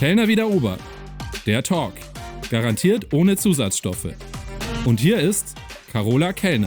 Kellner wie der Ober. Der Talk. Garantiert ohne Zusatzstoffe. Und hier ist Carola Kellner.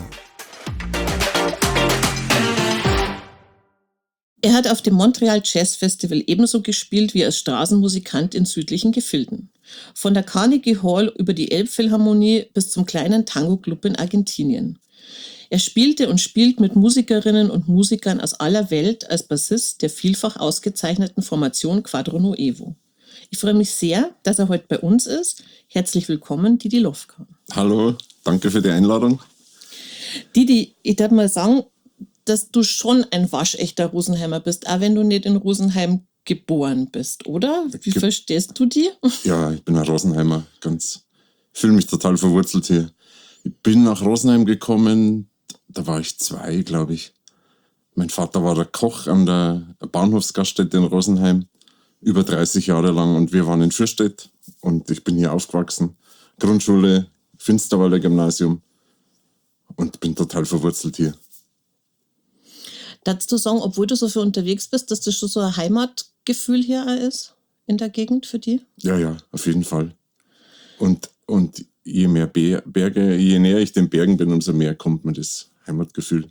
Er hat auf dem Montreal Jazz Festival ebenso gespielt wie als Straßenmusikant in südlichen Gefilden. Von der Carnegie Hall über die Elbphilharmonie bis zum kleinen Tango-Club in Argentinien. Er spielte und spielt mit Musikerinnen und Musikern aus aller Welt als Bassist der vielfach ausgezeichneten Formation Quadro Nuevo. Ich freue mich sehr, dass er heute bei uns ist. Herzlich willkommen, Didi Lofka. Hallo, danke für die Einladung. Didi, ich darf mal sagen, dass du schon ein waschechter Rosenheimer bist, auch wenn du nicht in Rosenheim geboren bist, oder? Wie verstehst du die? Ja, ich bin ein Rosenheimer, fühle mich total verwurzelt hier. Ich bin nach Rosenheim gekommen, da war ich 2, glaube ich. Mein Vater war der Koch an der Bahnhofsgaststätte in Rosenheim, über 30 Jahre lang, und wir waren in Fürstedt und ich bin hier aufgewachsen. Grundschule, Finsterwalder Gymnasium, und bin total verwurzelt hier. Darfst du sagen, obwohl du so viel unterwegs bist, dass das schon so ein Heimatgefühl hier ist in der Gegend für dich? Ja, auf jeden Fall. Und je mehr Berge, je näher ich den Bergen bin, umso mehr kommt mir das Heimatgefühl.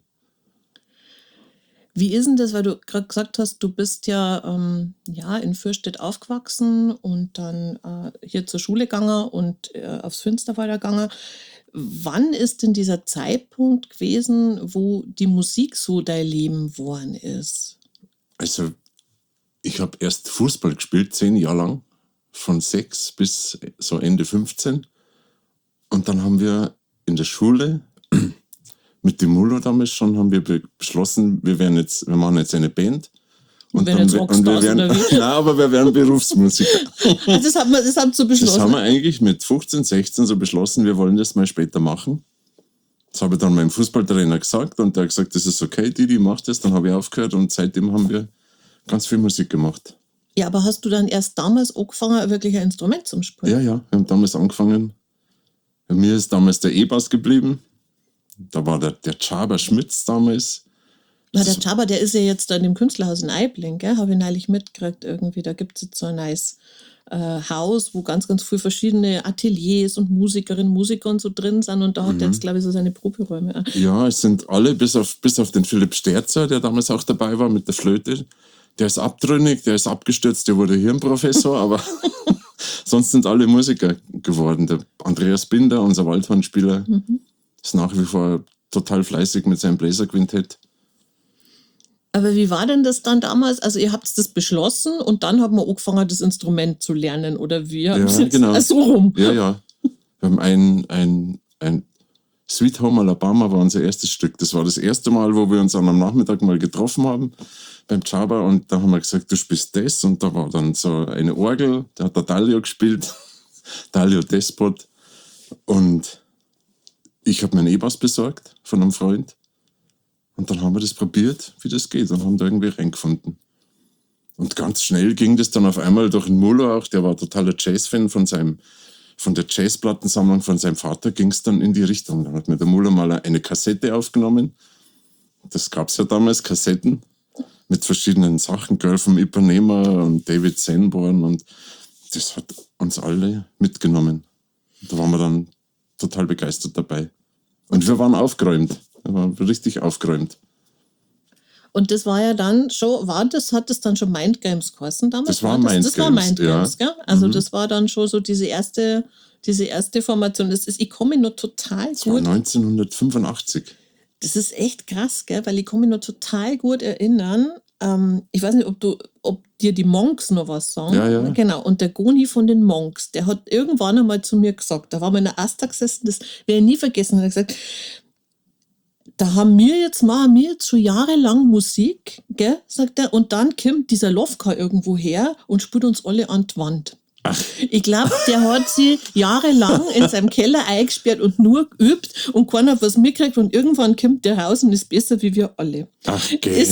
Wie ist denn das, weil du gerade gesagt hast, du bist ja in Fürstedt aufgewachsen und dann hier zur Schule gegangen und aufs Finsterwalder gegangen. Wann ist denn dieser Zeitpunkt gewesen, wo die Musik so dein Leben geworden ist? Also, ich habe erst Fußball gespielt, 10 Jahre lang, von 6 bis so Ende 15. Und dann haben wir in der Schule mit dem Mulo damals schon haben wir beschlossen, wir machen jetzt eine Band. Und wir werden Berufsmusiker. Das habt ihr so beschlossen? Das haben wir eigentlich mit 15, 16 so beschlossen, wir wollen das mal später machen. Das habe ich dann meinem Fußballtrainer gesagt und der hat gesagt, das ist okay, Didi, mach das. Dann habe ich aufgehört und seitdem haben wir ganz viel Musik gemacht. Ja, aber hast du dann erst damals angefangen, wirklich ein Instrument zu spielen? Ja, wir haben damals angefangen. Bei mir ist damals der E-Bass geblieben. Da war der Csaba Schmitz damals. Na, der Csaba, der ist ja jetzt da in dem Künstlerhaus in Aibling, gell? Habe ich neulich mitgekriegt irgendwie. Da gibt es jetzt so ein neues Haus, wo ganz, ganz viele verschiedene Ateliers und Musikerinnen, Musiker und so drin sind. Und da hat er jetzt, glaube ich, so seine Proberäume. Ja, es sind alle, bis auf den Philipp Sterzer, der damals auch dabei war mit der Flöte. Der ist abtrünnig, der ist abgestürzt, der wurde Hirnprofessor, aber sonst sind alle Musiker geworden. Der Andreas Binder, unser Waldhornspieler, ist nach wie vor total fleißig mit seinem Bläserquintett. Aber wie war denn das dann damals? Also ihr habt das beschlossen und dann haben wir angefangen, das Instrument zu lernen, oder wie? Ja, genau. So rum. Ja. Wir haben ein Sweet Home Alabama war unser erstes Stück. Das war das erste Mal, wo wir uns an einem Nachmittag mal getroffen haben beim Csaba, und da haben wir gesagt, du spielst das, und da war dann so eine Orgel, da hat der Dalio gespielt, Dalio Despot, und ich habe mir einen E-Bass besorgt von einem Freund. Und dann haben wir das probiert, wie das geht, und haben da irgendwie reingefunden. Und ganz schnell ging das dann auf einmal durch den Mulo auch, der war totaler Jazz-Fan von der Jazzplattensammlung von seinem Vater, ging es dann in die Richtung. Dann hat mir der Mulo mal eine Kassette aufgenommen. Das gab es ja damals, Kassetten mit verschiedenen Sachen, Girl from Ipanema und David Sanborn, und das hat uns alle mitgenommen. Da waren wir dann total begeistert dabei. Und wir waren aufgeräumt. Wir waren richtig aufgeräumt. Und das war ja dann schon, hat das dann schon Mind Games geheißen damals? Das war Mind Games, gell? Also das war dann schon so diese erste Formation. Ich komme mir nur total das gut. Das war 1985. Das ist echt krass, gell? Weil ich kann mich noch total gut erinnern. Ich weiß nicht, ob dir die Monks noch was sagen. Ja. Genau. Und der Goni von den Monks, der hat irgendwann einmal zu mir gesagt, da waren wir in der Asta gesessen, das werde ich nie vergessen, er hat gesagt, da machen wir jetzt schon jahrelang Musik, gell, sagt er, und dann kommt dieser Lofka irgendwo her und spielt uns alle an die Wand. Ach. Ich glaube, der hat sie jahrelang in seinem Keller eingesperrt und nur geübt und keiner hat was mitgekriegt, und irgendwann kommt der raus und ist besser wie wir alle. Ach, okay.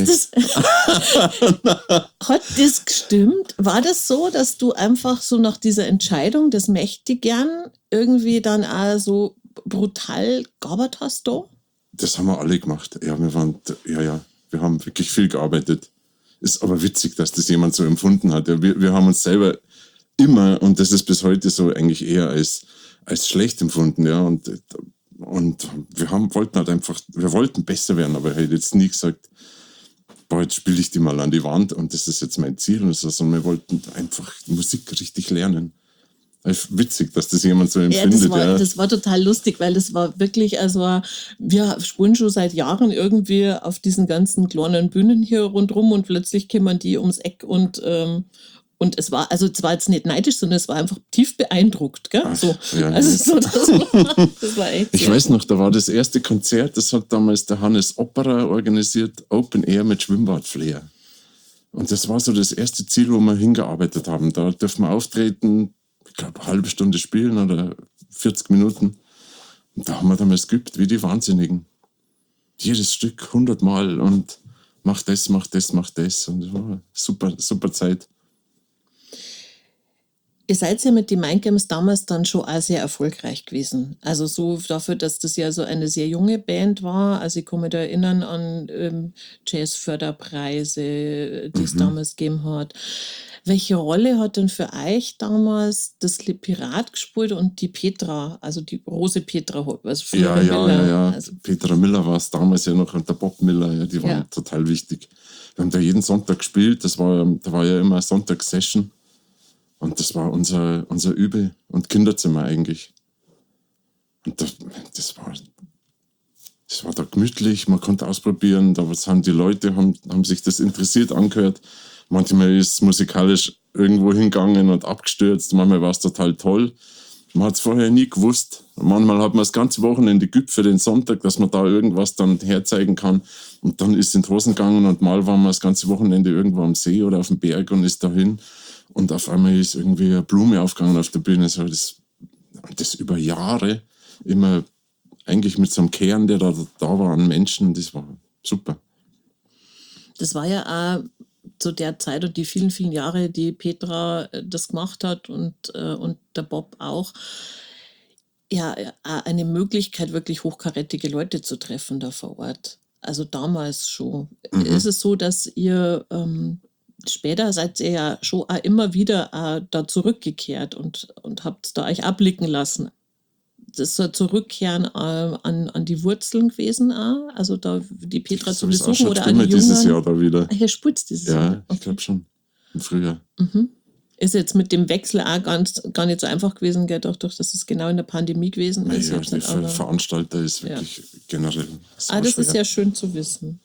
Hat das gestimmt? War das so, dass du einfach so nach dieser Entscheidung, das möchte ich gern, irgendwie dann auch so brutal gearbeitet hast da? Das haben wir alle gemacht. Ja, wir haben wirklich viel gearbeitet. Ist aber witzig, dass das jemand so empfunden hat. Ja, wir haben uns selber immer, und das ist bis heute so, eigentlich eher als schlecht empfunden, ja. Und wir wollten besser werden, aber ich hätte jetzt nie gesagt, boah, jetzt spiele ich die mal an die Wand und das ist jetzt mein Ziel und so, sondern wir wollten einfach Musik richtig lernen. Witzig, dass das jemand so empfindet. Das war total lustig, weil das war wirklich, also wir spielen schon seit Jahren irgendwie auf diesen ganzen kleinen Bühnen hier rundherum und plötzlich kämen die ums Eck und es war jetzt nicht neidisch, sondern es war einfach tief beeindruckt, gell? So. Ja, also das war echt. Ich weiß noch, da war das erste Konzert, das hat damals der Hannes Opperer organisiert, Open Air mit Schwimmbadflair. Und das war so das erste Ziel, wo wir hingearbeitet haben. Da dürfen wir auftreten, ich glaube, eine halbe Stunde spielen oder 40 Minuten. Und da haben wir damals geübt, wie die Wahnsinnigen. Jedes Stück 100 Mal und mach das. Und das war eine super Zeit. Ihr seid ja mit den Mindgames damals dann schon auch sehr erfolgreich gewesen. Also so dafür, dass das ja so eine sehr junge Band war. Also ich kann mich da erinnern an Jazzförderpreise, die es damals gegeben hat. Welche Rolle hat denn für euch damals das Pirat gespielt und die Petra, also die Rose Petra? Also Ja. Also, Petra Miller war es damals ja noch und der Bob Miller, ja, die waren total wichtig. Wir haben da jeden Sonntag gespielt, da war ja immer eine Sonntagssession. Und das war unser Übe- und Kinderzimmer eigentlich. Und das war da gemütlich, man konnte ausprobieren, da haben die Leute, haben sich das interessiert angehört. Manchmal ist es musikalisch irgendwo hingegangen und abgestürzt, manchmal war es total toll. Man hat es vorher nie gewusst. Manchmal hat man das ganze Wochenende geübt für den Sonntag, dass man da irgendwas dann herzeigen kann. Und dann ist es in die Hosen gegangen und mal waren wir das ganze Wochenende irgendwo am See oder auf dem Berg und ist dahin. Und auf einmal ist irgendwie eine Blume aufgegangen auf der Bühne. So das über Jahre immer eigentlich mit so einem Kern, der da war an Menschen. Das war super. Das war ja auch zu der Zeit und die vielen, vielen Jahre, die Petra das gemacht hat und der Bob auch. Ja, eine Möglichkeit, wirklich hochkarätige Leute zu treffen da vor Ort. Also damals schon. Ist es so, dass ihr später seid ihr ja schon auch immer wieder da zurückgekehrt und habt da euch abblicken lassen. Das ist so ein Zurückkehren an die Wurzeln gewesen auch? Also da die Petra zu besuchen oder an die Jungen? Dieses Jahr da wieder. Hier spielt's dieses Jahr? Ja, ich glaube schon. Im Frühjahr. Ist jetzt mit dem Wechsel auch gar nicht so einfach gewesen, gell? Doch, dass es genau in der Pandemie gewesen ist. Ja, der Veranstalter ist wirklich generell so das schwer. ist ja schön zu wissen.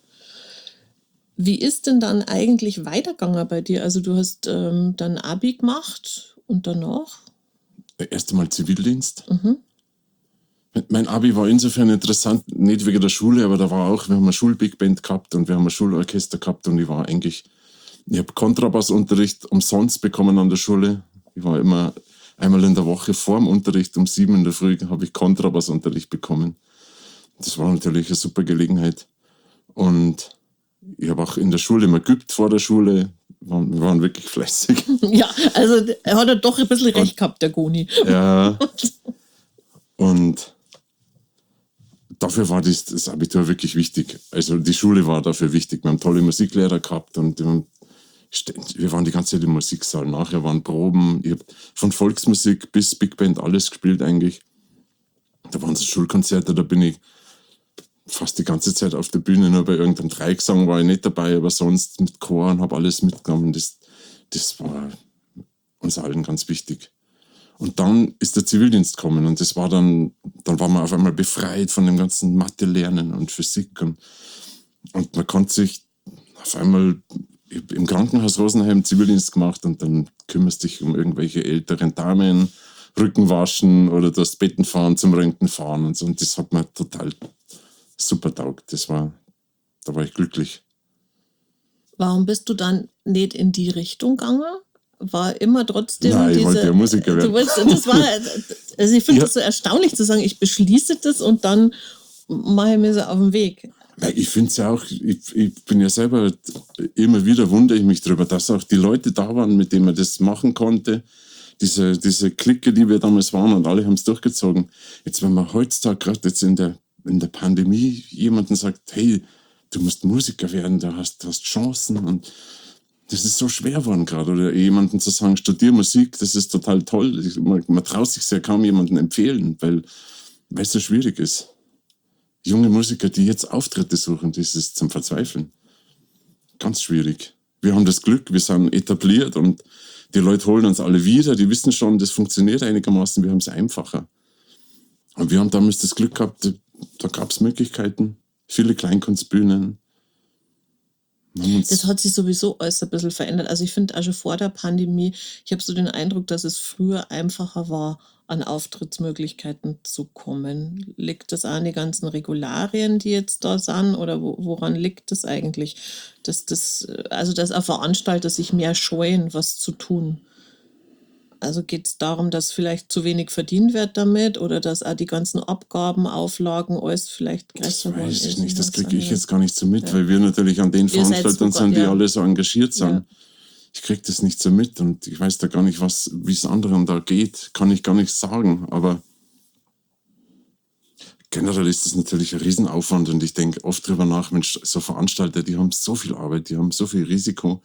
Wie ist denn dann eigentlich weitergegangen bei dir? Also du hast dann Abi gemacht und danach? Erst einmal Zivildienst. Mein Abi war insofern interessant, nicht wegen der Schule, aber wir haben eine Schul-Big-Band gehabt und wir haben ein Schulorchester gehabt und ich habe Kontrabassunterricht umsonst bekommen an der Schule. Ich war immer einmal in der Woche vor dem Unterricht um 7 in der Früh habe ich Kontrabassunterricht bekommen. Das war natürlich eine super Gelegenheit. Und ich habe auch in der Schule immer geübt vor der Schule. Wir waren wirklich fleißig. Ja, also er hat ja doch ein bisschen recht gehabt, der Goni. Ja. Und dafür war das Abitur wirklich wichtig. Also die Schule war dafür wichtig. Wir haben tolle Musiklehrer gehabt und wir waren die ganze Zeit im Musiksaal. Nachher waren Proben. Ich habe von Volksmusik bis Big Band alles gespielt eigentlich. Da waren so Schulkonzerte, da bin ich fast die ganze Zeit auf der Bühne, nur bei irgendeinem Dreigesang war ich nicht dabei, aber sonst mit Chor und habe alles mitgenommen. Das war uns allen ganz wichtig. Und dann ist der Zivildienst gekommen und das war dann war man auf einmal befreit von dem ganzen Mathe-Lernen und Physik und man konnte sich auf einmal im Krankenhaus Rosenheim Zivildienst gemacht und dann kümmerst dich um irgendwelche älteren Damen, Rücken waschen oder das Betten fahren, zum Röntgen fahren und so. Und das hat mir total super taugt. Da war ich glücklich. Warum bist du dann nicht in die Richtung gegangen? War immer trotzdem Nein, ich wollte ja Musiker werden. Also ich finde das so erstaunlich zu sagen, ich beschließe das und dann mache ich mir so auf den Weg. Ich finde es ja auch, ich bin ja selber, immer wieder wundere ich mich darüber, dass auch die Leute da waren, mit denen man das machen konnte. Diese Clique, die wir damals waren und alle haben es durchgezogen. Jetzt, wenn man heutzutage gerade jetzt in der Pandemie jemanden sagt, hey, du musst Musiker werden, du hast Chancen und Das ist so schwer geworden gerade. Oder jemandem zu sagen, studier Musik, das ist total toll. Man traut sich ja kaum jemandem empfehlen, weil es so schwierig ist. Junge Musiker, die jetzt Auftritte suchen, das ist zum Verzweifeln. Ganz schwierig. Wir haben das Glück, wir sind etabliert und die Leute holen uns alle wieder. Die wissen schon, das funktioniert einigermaßen, wir haben es einfacher. Und wir haben damals das Glück gehabt, da gab es Möglichkeiten, viele Kleinkunstbühnen. Das hat sich sowieso alles ein bisschen verändert. Also ich finde auch schon vor der Pandemie, ich habe so den Eindruck, dass es früher einfacher war, an Auftrittsmöglichkeiten zu kommen. Liegt das an die ganzen Regularien, die jetzt da sind, oder woran liegt das eigentlich? Dass auch Veranstalter sich mehr scheuen, was zu tun. Also geht es darum, dass vielleicht zu wenig verdient wird damit oder dass auch die ganzen Abgaben, Auflagen, alles vielleicht größer geworden ist? Weiß ich nicht, das kriege ich jetzt gar nicht so mit, weil wir natürlich an den Veranstaltern sind, die alle so engagiert sind. Ja. Ich kriege das nicht so mit und ich weiß da gar nicht, wie es anderen da geht, kann ich gar nicht sagen, aber generell ist das natürlich ein Riesenaufwand und ich denke oft drüber nach, Mensch, so Veranstalter, die haben so viel Arbeit, die haben so viel Risiko.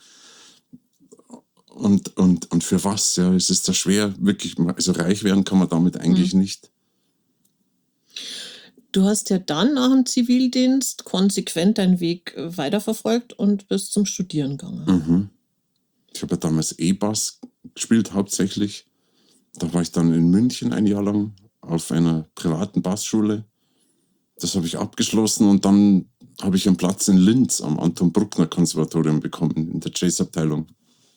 Und für was? Ja, es ist da schwer, wirklich, also reich werden kann man damit eigentlich nicht. Du hast ja dann nach dem Zivildienst konsequent deinen Weg weiterverfolgt und bist zum Studieren gegangen. Ich habe ja damals E-Bass gespielt hauptsächlich. Da war ich dann in München ein Jahr lang auf einer privaten Bassschule. Das habe ich abgeschlossen und dann habe ich einen Platz in Linz am Anton Bruckner Konservatorium bekommen, in der Jazzabteilung.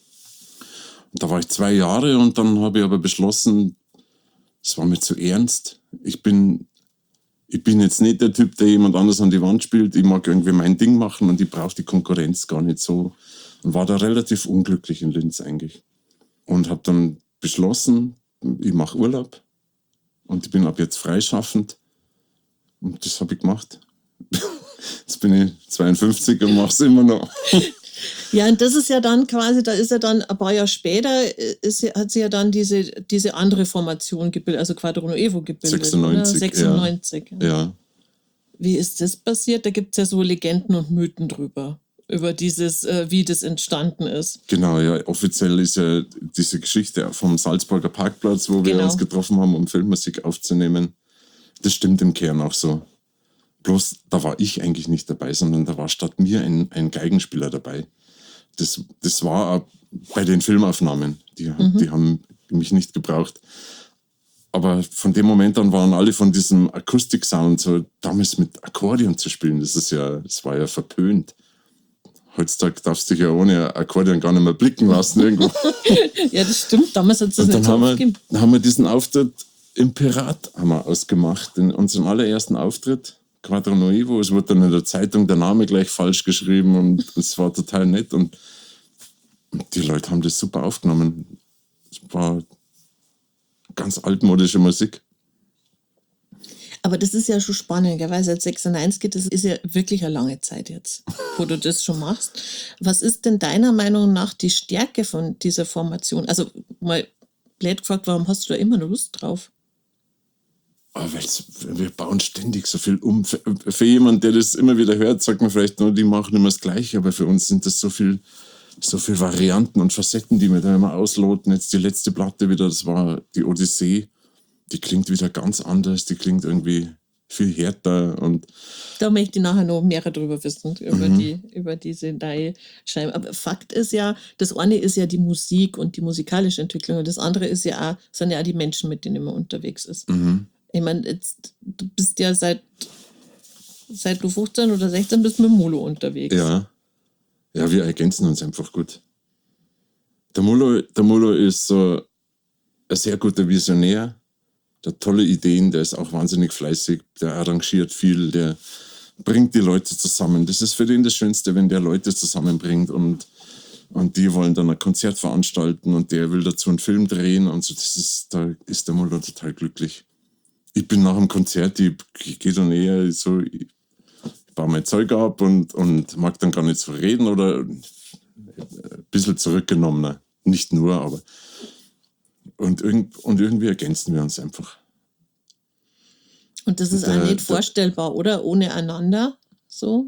Da war ich 2 Jahre und dann habe ich aber beschlossen, es war mir zu ernst. Ich bin jetzt nicht der Typ, der jemand anders an die Wand spielt. Ich mag irgendwie mein Ding machen und ich brauche die Konkurrenz gar nicht so. Und war da relativ unglücklich in Linz eigentlich. Und habe dann beschlossen, ich mache Urlaub und ich bin ab jetzt freischaffend. Und das habe ich gemacht. Jetzt bin ich 52 und mache es immer noch. Ja, und das ist ja dann quasi, da ist ja dann ein paar Jahre später, hat sie ja dann diese andere Formation gebildet, also Quadro Nuevo gebildet. 96. Ja. Wie ist das passiert? Da gibt es ja so Legenden und Mythen drüber, über dieses, wie das entstanden ist. Genau, ja, offiziell ist ja diese Geschichte vom Salzburger Parkplatz, wo wir uns getroffen haben, um Filmmusik aufzunehmen. Das stimmt im Kern auch so. Bloß, da war ich eigentlich nicht dabei, sondern da war statt mir ein Geigenspieler dabei. Das war auch bei den Filmaufnahmen. Die haben mich nicht gebraucht. Aber von dem Moment an waren alle von diesem Akustiksound, so damals mit Akkordeon zu spielen, das war ja verpönt. Heutzutage darfst du dich ja ohne Akkordeon gar nicht mehr blicken lassen irgendwo. Ja, das stimmt. Damals hat es das nicht so gegeben. Dann haben wir diesen Auftritt im Pirat ausgemacht, in unserem allerersten Auftritt. Quadro Nuevo, es wurde dann in der Zeitung der Name gleich falsch geschrieben und es war total nett und die Leute haben das super aufgenommen. Es war ganz altmodische Musik. Aber das ist ja schon spannend, weil seit 96, das ist ja wirklich eine lange Zeit jetzt, wo du das schon machst. Was ist denn deiner Meinung nach die Stärke von dieser Formation? Also mal blöd gefragt, warum hast du da immer noch Lust drauf? Wir bauen ständig so viel um. Für jemanden, der das immer wieder hört, sagt man vielleicht nur, die machen immer das Gleiche, aber für uns sind das so viel Varianten und Facetten, die wir da immer ausloten. Jetzt die letzte Platte wieder, das war die Odyssee. Die klingt wieder ganz anders, die klingt irgendwie viel härter. Und da möchte ich nachher noch mehr darüber wissen, über diese neue Scheibe. Aber Fakt ist ja, das eine ist ja die Musik und die musikalische Entwicklung und das andere sind ja auch die Menschen, mit denen man unterwegs ist. Ich meine, du bist ja seit du 15 oder 16 bist mit Mulo unterwegs. Ja, wir ergänzen uns einfach gut. Der Mulo ist so ein sehr guter Visionär, der hat tolle Ideen, der ist auch wahnsinnig fleißig, der arrangiert viel, der bringt die Leute zusammen. Das ist für den das Schönste, wenn der Leute zusammenbringt und die wollen dann ein Konzert veranstalten und der will dazu einen Film drehen und so. Da ist der Mulo total glücklich. Ich bin nach dem Konzert, ich gehe dann eher so, ich baue mein Zeug ab und mag dann gar nicht so reden oder ein bisschen zurückgenommener. Nicht nur, aber und irgendwie ergänzen wir uns einfach. Und das ist auch nicht vorstellbar, oder? Ohne einander so?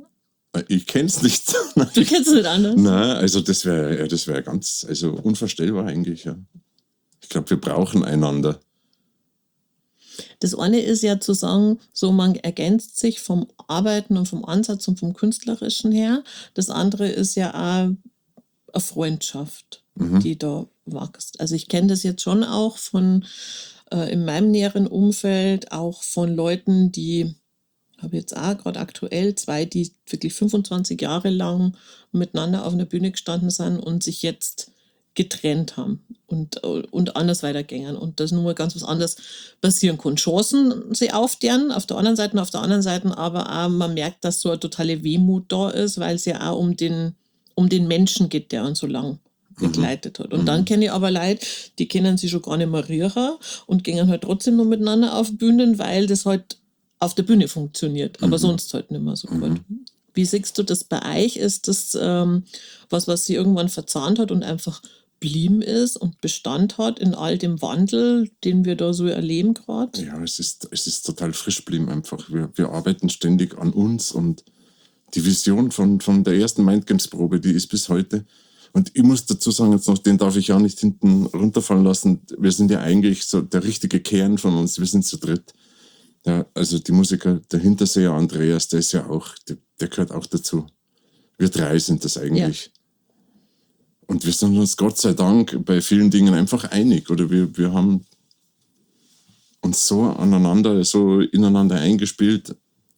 Ich kenne es nicht. Du kennst es nicht anders? Nein, also das wäre ganz, also unvorstellbar eigentlich, ja. Ich glaube, wir brauchen einander. Das eine ist ja zu sagen, so man ergänzt sich vom Arbeiten und vom Ansatz und vom Künstlerischen her. Das andere ist ja auch eine Freundschaft, die da wächst. Also ich kenne das jetzt schon auch von in meinem näheren Umfeld, auch von Leuten, die habe jetzt auch gerade aktuell 2, die wirklich 25 Jahre lang miteinander auf einer Bühne gestanden sind und sich jetzt getrennt haben und anders weitergängen. Und das nur mal ganz was anderes passieren kann. Chancen sie aufderen, auf der anderen Seite und auf der anderen Seite, aber auch man merkt, dass so eine totale Wehmut da ist, weil es ja auch um den Menschen geht, der uns so lang begleitet hat. Und dann kenne ich aber Leute, die kennen sie schon gar nicht mehr riechen und gehen halt trotzdem noch miteinander auf Bühnen, weil das halt auf der Bühne funktioniert, aber sonst halt nicht mehr so gut. Wie siehst du das bei euch? Ist das was sie irgendwann verzahnt hat und einfach blieben ist und Bestand hat in all dem Wandel, den wir da so erleben gerade? Ja, es ist total frisch geblieben einfach. Wir arbeiten ständig an uns und die Vision von der ersten Mindgames-Probe, die ist bis heute. Und ich muss dazu sagen, jetzt noch, den darf ich auch nicht hinten runterfallen lassen. Wir sind ja eigentlich so der richtige Kern von uns. Wir sind zu dritt. Ja, also die Musiker, der Hinterseher Andreas, der ist ja auch, der gehört auch dazu. Wir 3 sind das eigentlich. Ja. Und wir sind uns Gott sei Dank bei vielen Dingen einfach einig. Oder wir haben uns so ineinander eingespielt.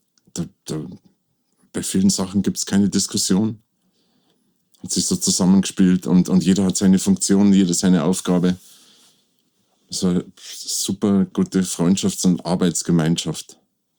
Bei vielen Sachen gibt es keine Diskussion. Hat sich so zusammengespielt und jeder hat seine Funktion, jeder seine Aufgabe. So eine super gute Freundschafts- und Arbeitsgemeinschaft.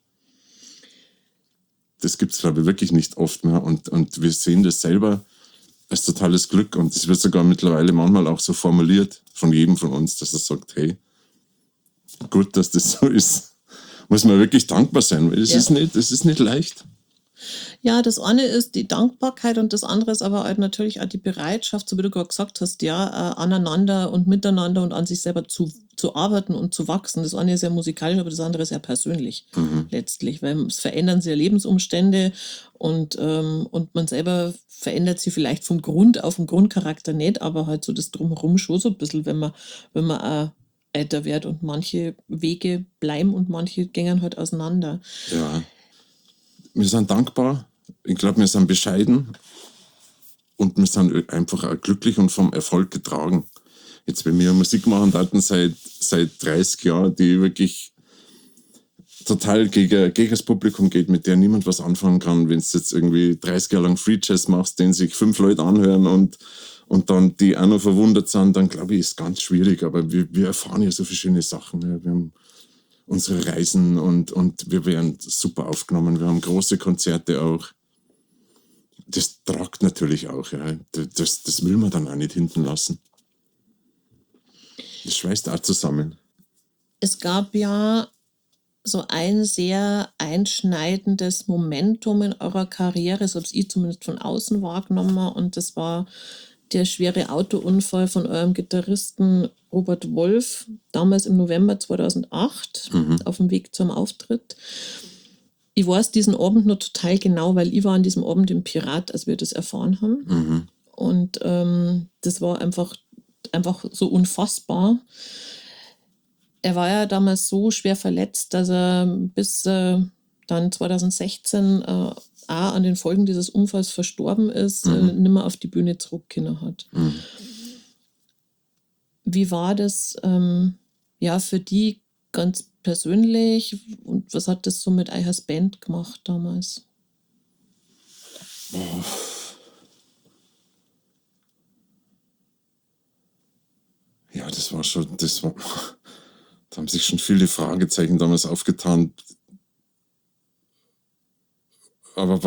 Das gibt es, glaube ich, wirklich nicht oft mehr. Und wir sehen das selber als totales Glück. Und das wird sogar mittlerweile manchmal auch so formuliert von jedem von uns, dass er sagt, hey, gut, dass das so ist. Muss man wirklich dankbar sein, weil es ist nicht leicht. Ja, das eine ist die Dankbarkeit und das andere ist aber halt natürlich auch die Bereitschaft, so wie du gerade gesagt hast, ja, aneinander und miteinander und an sich selber zu arbeiten und zu wachsen. Das eine ist ja musikalisch, aber das andere ist ja persönlich letztlich, weil es verändern sich ja Lebensumstände und man selber verändert sich vielleicht vom Grund auf, vom Grundcharakter nicht, aber halt so das Drumherum schon so ein bisschen, wenn man auch älter wird und manche Wege bleiben und manche gehen halt auseinander. Ja. Wir sind dankbar, ich glaube, wir sind bescheiden und wir sind einfach auch glücklich und vom Erfolg getragen. Jetzt, wenn wir Musik machen, hatten seit 30 Jahren, die wirklich total gegen das Publikum geht, mit der niemand was anfangen kann, wenn du jetzt irgendwie 30 Jahre lang Free Jazz machst, den sich 5 Leute anhören und dann die auch noch verwundert sind, dann glaube ich, ist es ganz schwierig. Aber wir erfahren ja so viele schöne Sachen. Ja. Wir haben unsere Reisen und wir werden super aufgenommen. Wir haben große Konzerte auch. Das tragt natürlich auch. Ja. Das will man dann auch nicht hinten lassen. Das schweißt auch zusammen. Es gab ja so ein sehr einschneidendes Momentum in eurer Karriere, so habe ich zumindest von außen wahrgenommen, und das war der schwere Autounfall von eurem Gitarristen Robert Wolf, damals im November 2008, auf dem Weg zum Auftritt. Ich weiß diesen Abend noch total genau, weil ich war an diesem Abend im Pirat, als wir das erfahren haben. Und das war einfach so unfassbar. Er war ja damals so schwer verletzt, dass er bis dann 2016 auch an den Folgen dieses Unfalls verstorben ist, nicht mehr auf die Bühne zurückgekommen hat. Wie war das für die ganz persönlich und was hat das so mit eurer Band gemacht damals? Ja, da haben sich schon viele Fragezeichen damals aufgetan. Aber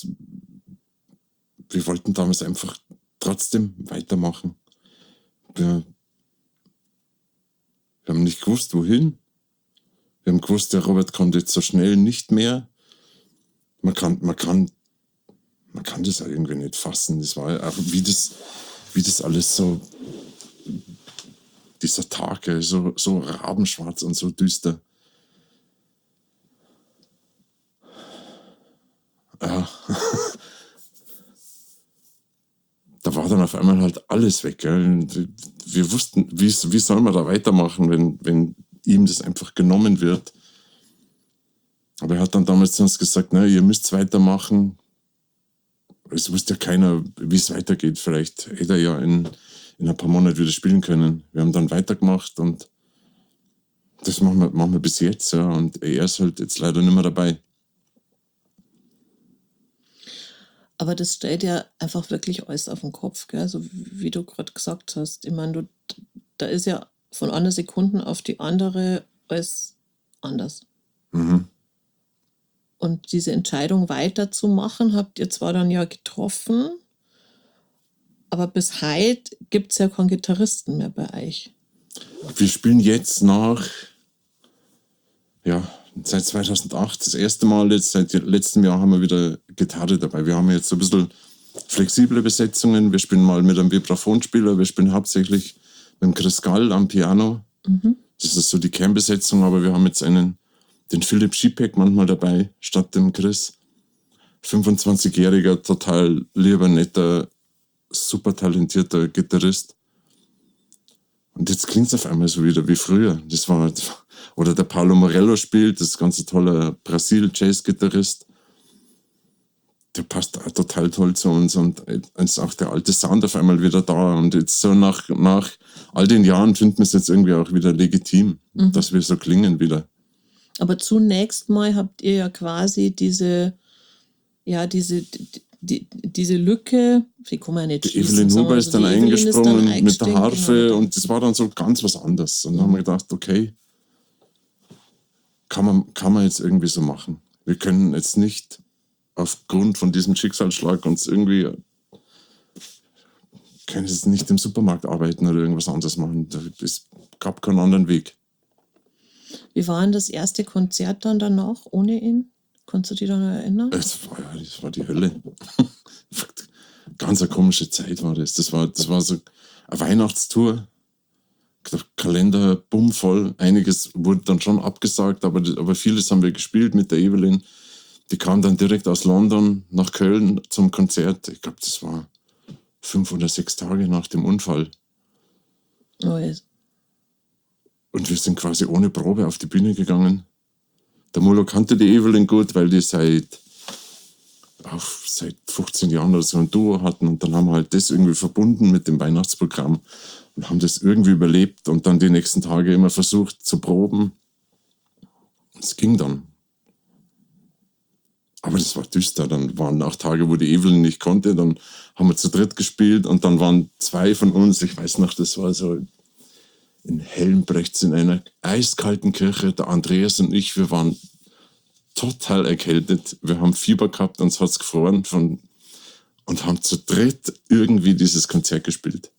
wir wollten damals einfach trotzdem weitermachen. Wir haben nicht gewusst, wohin. Wir haben gewusst, der Robert kommt jetzt so schnell nicht mehr. Man kann das auch irgendwie nicht fassen. Das war auch, wie das alles so, dieser Tag, so rabenschwarz und so düster. Ja. war dann auf einmal halt alles weg. Gell? Und wir wussten, wie soll man da weitermachen, wenn ihm das einfach genommen wird. Aber er hat dann damals zu uns gesagt, na, ihr müsst weitermachen. Es wusste ja keiner, wie es weitergeht. Vielleicht hätte er ja in ein paar Monaten wieder spielen können. Wir haben dann weitergemacht und das machen wir bis jetzt. Ja. Und er ist halt jetzt leider nicht mehr dabei. Aber das stellt ja einfach wirklich alles auf den Kopf, gell? So wie du gerade gesagt hast. Ich meine, da ist ja von einer Sekunde auf die andere alles anders. Mhm. Und diese Entscheidung weiterzumachen, habt ihr zwar dann ja getroffen, aber bis heute gibt es ja keinen Gitarristen mehr bei euch. Wir spielen jetzt seit 2008 das erste Mal. Jetzt seit letztem Jahr haben wir wieder Gitarre dabei. Wir haben jetzt so ein bisschen flexible Besetzungen. Wir spielen mal mit einem Vibraphonspieler. Wir spielen hauptsächlich mit dem Chris Gall am Piano. Das ist so die Kernbesetzung, aber wir haben jetzt den Philipp Schipek manchmal dabei, statt dem Chris. 25-jähriger, total lieber, netter, super talentierter Gitarrist. Und jetzt klingt es auf einmal so wieder wie früher. Oder der Paulo Morello spielt, das ist ein ganz toller Brasil-Jazz-Gitarrist. Der passt auch total toll zu uns und ist auch der alte Sound auf einmal wieder da. Und jetzt so nach all den Jahren finden wir es jetzt irgendwie auch wieder legitim, dass wir so klingen wieder. Aber zunächst mal habt ihr ja quasi diese Lücke, die kann man ja nicht Die schließen. Evelyn sagen Huber wir ist so, dann die Evelyn ist dann eingesprungen mit der eingestiegen, Harfe genau. und das war dann so ganz was anderes. Und dann haben wir gedacht, okay, kann man jetzt irgendwie so machen. Wir können jetzt nicht aufgrund von diesem Schicksalsschlag können jetzt nicht im Supermarkt arbeiten oder irgendwas anderes machen. Es gab keinen anderen Weg. Wie war denn das erste Konzert dann danach ohne ihn? Kannst du dich daran erinnern? Das war die Hölle. Ganz eine komische Zeit war das. Das war so eine Weihnachtstour. Der Kalender bummvoll. Einiges wurde dann schon abgesagt, aber vieles haben wir gespielt mit der Evelyn. Die kam dann direkt aus London nach Köln zum Konzert. Ich glaube, das war 5 oder 6 Tage nach dem Unfall. Oh, yes. Und wir sind quasi ohne Probe auf die Bühne gegangen. Der Molo kannte die Evelyn gut, weil die seit 15 Jahren oder so ein Duo hatten. Und dann haben wir halt das irgendwie verbunden mit dem Weihnachtsprogramm und haben das irgendwie überlebt und dann die nächsten Tage immer versucht zu proben. Es ging dann. Aber das war düster. Dann waren auch Tage, wo die Evelyn nicht konnte. Dann haben wir zu dritt gespielt und dann waren 2 von uns, ich weiß noch, das war so in Helmbrechts in einer eiskalten Kirche, der Andreas und ich, wir waren total erkältet. Wir haben Fieber gehabt, uns hat's gefroren und haben zu dritt irgendwie dieses Konzert gespielt.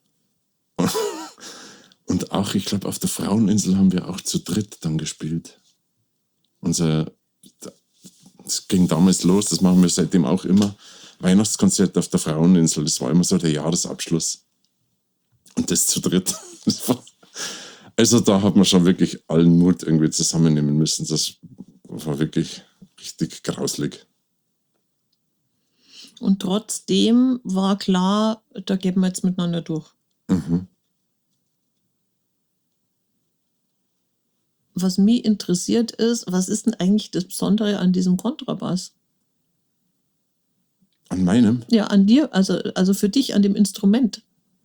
Und auch, ich glaube, auf der Fraueninsel haben wir auch zu dritt dann gespielt. Das ging damals los, das machen wir seitdem auch immer. Weihnachtskonzert auf der Fraueninsel, das war immer so der Jahresabschluss. Und das zu dritt. Also da hat man schon wirklich allen Mut irgendwie zusammennehmen müssen. Das war wirklich richtig grauslig. Und trotzdem war klar, da gehen wir jetzt miteinander durch. Was mich interessiert ist, was ist denn eigentlich das Besondere an diesem Kontrabass? An meinem? Ja, an dir, also für dich, an dem Instrument.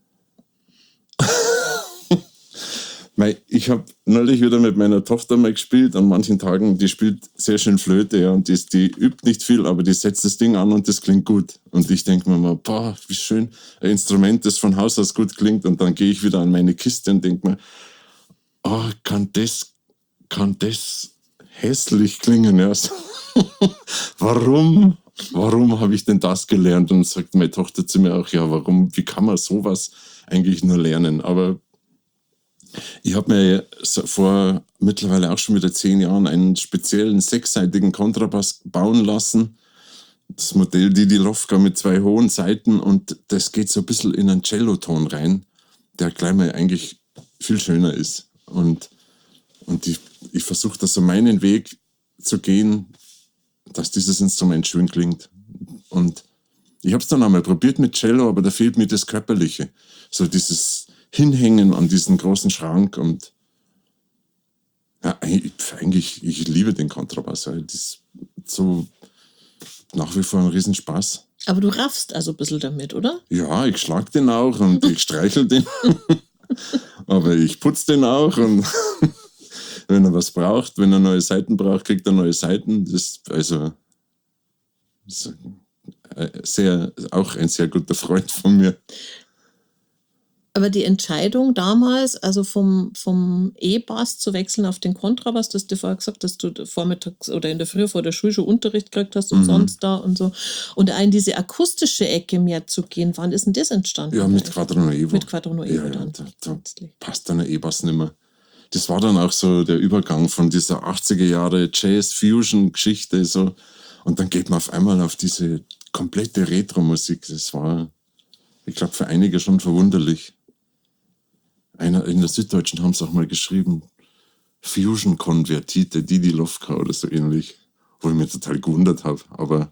Ich habe neulich wieder mit meiner Tochter mal gespielt, an manchen Tagen, die spielt sehr schön Flöte, ja, und die übt nicht viel, aber die setzt das Ding an und das klingt gut. Und ich denke mir mal, boah, wie schön, ein Instrument, das von Haus aus gut klingt, und dann gehe ich wieder an meine Kiste und denke mir, oh, kann das hässlich klingen, ja. Warum habe ich denn das gelernt? Und sagt meine Tochter zu mir auch, ja, wie kann man sowas eigentlich nur lernen? Aber ich habe mir vor mittlerweile auch schon wieder 10 Jahren einen speziellen 6-seitigen Kontrabass bauen lassen. Das Modell Didi Lofka mit 2 hohen Saiten, und das geht so ein bisschen in einen Celloton rein, der gleich mal eigentlich viel schöner ist. Und ich versuche da so meinen Weg zu gehen, dass dieses Instrument schön klingt. Und Ich habe es dann einmal probiert mit Cello, aber da fehlt mir das Körperliche. So dieses Hinhängen an diesen großen Schrank und ja, eigentlich, ich liebe den Kontrabass. Das ist so nach wie vor ein Riesenspaß. Aber du raffst also ein bisschen damit, oder? Ja, ich schlag den auch und ich streichel den. Aber ich putze den auch und wenn er was braucht, wenn er neue Saiten braucht, kriegt er neue Saiten. Das ist auch ein sehr guter Freund von mir. Aber die Entscheidung damals, also vom E-Bass zu wechseln auf den Kontrabass, dass du vorher gesagt hast, dass du vormittags oder in der Früh vor der Schule schon Unterricht gekriegt hast und sonst da und so. Und in diese akustische Ecke mehr zu gehen, wann ist denn das entstanden? Ja, mit Quadro Nuevo. Mit Quadro Nuevo dann. Da passt dann der E-Bass nicht mehr. Das war dann auch so der Übergang von dieser 80er Jahre Jazz-Fusion-Geschichte. So. Und dann geht man auf einmal auf diese komplette Retro-Musik. Das war, ich glaube, für einige schon verwunderlich. In der Süddeutschen haben sie auch mal geschrieben, Fusion-Konvertite, Didi Lofka oder so ähnlich, wo ich mich total gewundert habe. Aber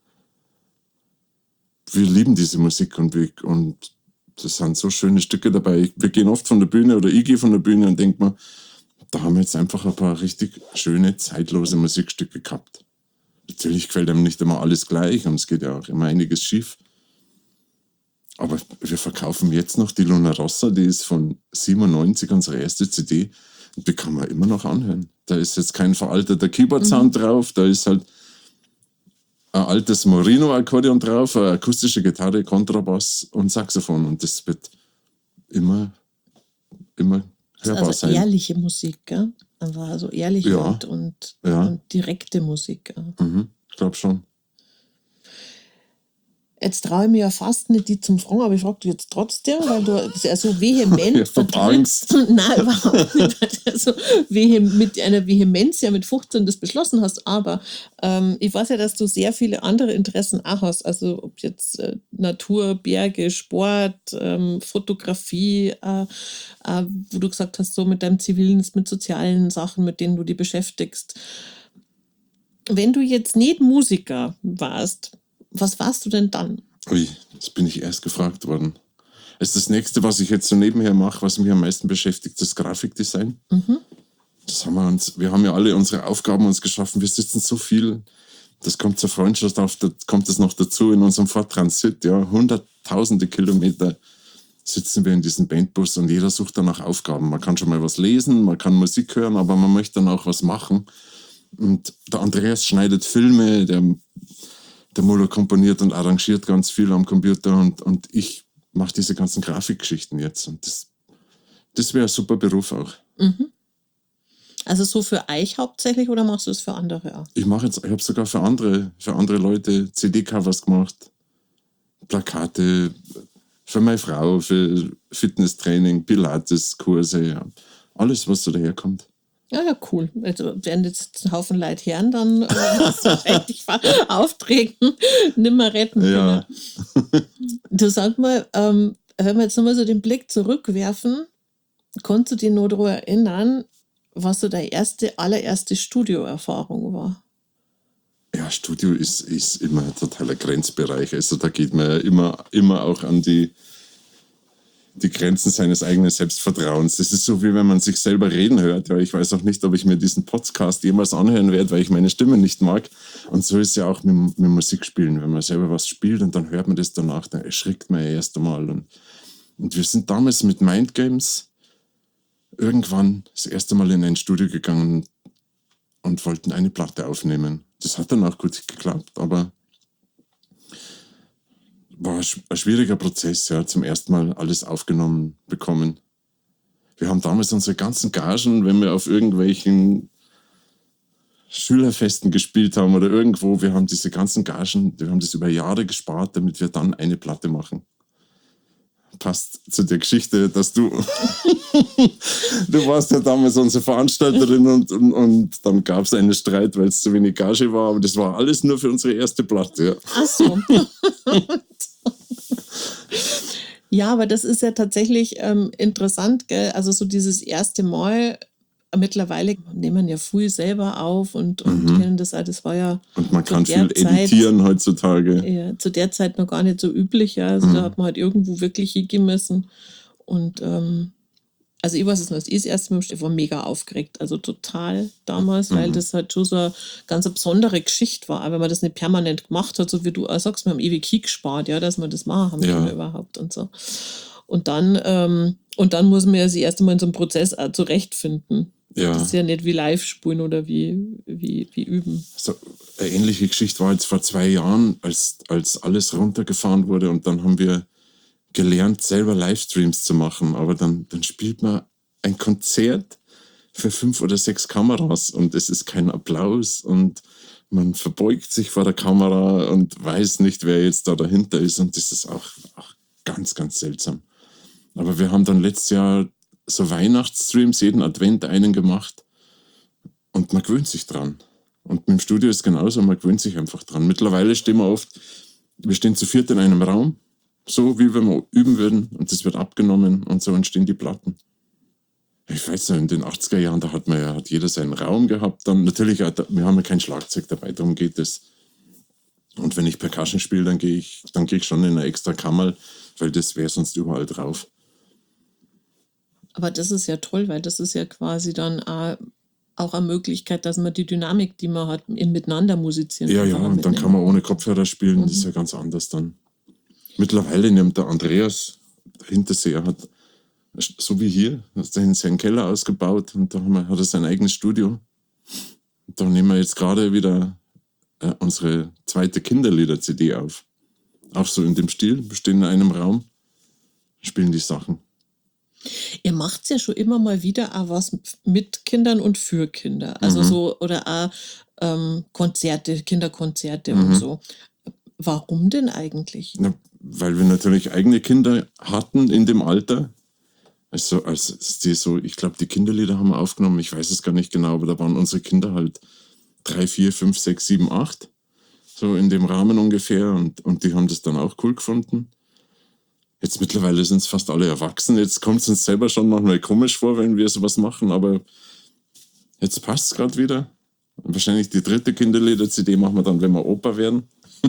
wir lieben diese Musik und das sind so schöne Stücke dabei. Wir gehen oft von der Bühne oder ich gehe von der Bühne und denke mir, da haben wir jetzt einfach ein paar richtig schöne, zeitlose Musikstücke gehabt. Natürlich gefällt einem nicht immer alles gleich und es geht ja auch immer einiges schief. Aber wir verkaufen jetzt noch die Luna Rossa, die ist von 97, unsere erste CD. Die kann man immer noch anhören. Da ist jetzt kein veralteter Keyboard-Sound drauf, da ist halt ein altes Morino-Akkordeon drauf, eine akustische Gitarre, Kontrabass und Saxophon. Und das wird immer hörbar also sein. Ehrliche Musik, gell? Einfach also ehrliche und direkte Musik. Ich glaube schon. Jetzt traue ich mir ja fast nicht, die zum Fragen, aber ich frage dich jetzt trotzdem, weil du ja so vehement Ich hab Angst. Nein, überhaupt nicht, weil du so mit einer Vehemenz ja mit 15 das beschlossen hast, aber ich weiß ja, dass du sehr viele andere Interessen auch hast, also ob jetzt Natur, Berge, Sport, Fotografie, wo du gesagt hast, so mit deinem zivilen, mit sozialen Sachen, mit denen du dich beschäftigst. Wenn du jetzt nicht Musiker warst, was warst du denn dann? Ui, das bin ich erst gefragt worden. Das nächste, was ich jetzt so nebenher mache, was mich am meisten beschäftigt, das Grafikdesign. Das wir haben ja alle unsere Aufgaben uns geschaffen. Wir sitzen so viel, das kommt zur Freundschaft auf, da kommt das noch dazu in unserem Ford Transit, ja, hunderttausende Kilometer sitzen wir in diesem Bandbus und jeder sucht dann nach Aufgaben. Man kann schon mal was lesen, man kann Musik hören, aber man möchte dann auch was machen. Und der Andreas schneidet Filme, der Muller komponiert und arrangiert ganz viel am Computer und ich mache diese ganzen Grafikgeschichten jetzt. Und das wäre ein super Beruf auch. Also so für euch hauptsächlich oder machst du es für andere auch? Ich habe sogar für andere Leute CD-Covers gemacht, Plakate, für meine Frau, für Fitnesstraining, Pilates-Kurse, ja. Alles, was so daherkommt. Ja, cool. Also wenn jetzt ein Haufen Leute hören, dann wahrscheinlich Aufträgen nicht mehr retten können. Ja. Du sag mal, wenn wir jetzt nochmal so den Blick zurückwerfen, konntest du dich noch daran erinnern, was so deine allererste Studioerfahrung war? Ja, Studio ist immer ein totaler Grenzbereich. Also da geht man ja immer auch an die Grenzen seines eigenen Selbstvertrauens. Das ist so, wie wenn man sich selber reden hört. Ja, ich weiß auch nicht, ob ich mir diesen Podcast jemals anhören werde, weil ich meine Stimme nicht mag. Und so ist es ja auch mit Musik spielen. Wenn man selber was spielt und dann hört man das danach, dann erschrickt man ja erst einmal. Und wir sind damals mit Mind Games irgendwann das erste Mal in ein Studio gegangen und wollten eine Platte aufnehmen. Das hat dann auch gut geklappt, aber war ein schwieriger Prozess, ja, zum ersten Mal alles aufgenommen bekommen. Wir haben damals unsere ganzen Gagen, wenn wir auf irgendwelchen Schülerfesten gespielt haben oder irgendwo, wir haben diese ganzen Gagen, wir haben das über Jahre gespart, damit wir dann eine Platte machen. Passt zu der Geschichte, dass du warst ja damals unsere Veranstalterin und dann gab es einen Streit, weil es zu wenig Gage war, aber das war alles nur für unsere erste Platte. Ja. Ach so. Ja, aber das ist ja tatsächlich interessant, gell? Also so dieses erste Mal mittlerweile nehmen ja viel selber auf und kennen das auch. Das war ja Und man zu kann der viel editieren heutzutage. ja, zu der Zeit noch gar nicht so üblich. Ja. Also da hat man halt irgendwo wirklich hingehen müssen. Und also ich weiß es noch, als ich das erste Mal ich war mega aufgeregt, also total damals, weil das halt schon so eine ganz besondere Geschichte war, auch wenn man das nicht permanent gemacht hat, so wie du auch sagst, wir haben ewig gespart, ja, dass wir das machen haben können überhaupt und so. Und dann muss man ja sich erst einmal in so einem Prozess auch zurechtfinden. Ja. Das ist ja nicht wie live spielen oder wie üben. So, eine ähnliche Geschichte war jetzt vor 2 Jahren, als alles runtergefahren wurde und dann haben wir gelernt, selber Livestreams zu machen, aber dann spielt man ein Konzert für 5 oder 6 Kameras und es ist kein Applaus und man verbeugt sich vor der Kamera und weiß nicht, wer jetzt da dahinter ist und das ist auch ganz, ganz seltsam. Aber wir haben dann letztes Jahr so Weihnachtsstreams, jeden Advent einen gemacht und man gewöhnt sich dran. Und mit dem Studio ist es genauso, man gewöhnt sich einfach dran. Mittlerweile stehen wir stehen zu 4 in einem Raum, so wie wenn wir üben würden und das wird abgenommen und so entstehen die Platten. Ich weiß nicht, in den 80er Jahren, da hat jeder seinen Raum gehabt. Dann natürlich, wir haben ja kein Schlagzeug dabei, darum geht es. Und wenn ich Percussion spiele, dann gehe ich schon in eine extra Kammer, weil das wäre sonst überall drauf. Aber das ist ja toll, weil das ist ja quasi dann auch eine Möglichkeit, dass man die Dynamik, die man hat, im Miteinander musizieren kann. Ja, und dann kann man ohne Kopfhörer spielen, das ist ja ganz anders dann. Mittlerweile nimmt der Andreas Hinterseher, hat so wie hier, hat er in seinen Keller ausgebaut und da hat er sein eigenes Studio. Und da nehmen wir jetzt gerade wieder unsere zweite Kinderlieder-CD auf. Auch so in dem Stil, wir stehen in einem Raum, spielen die Sachen. Ihr macht ja schon immer mal wieder auch was mit Kindern und für Kinder. Also so, oder auch Konzerte, Kinderkonzerte und so. Warum denn eigentlich? Na, weil wir natürlich eigene Kinder hatten in dem Alter. Also ich glaube, die Kinderlieder haben wir aufgenommen, ich weiß es gar nicht genau, aber da waren unsere Kinder halt 3, 4, 5, 6, 7, 8. So in dem Rahmen ungefähr und die haben das dann auch cool gefunden. Jetzt mittlerweile sind es fast alle erwachsen. Jetzt kommt es uns selber schon manchmal komisch vor, wenn wir sowas machen, aber jetzt passt es gerade wieder. Und wahrscheinlich die 3. Kinderlieder-CD machen wir dann, wenn wir Opa werden.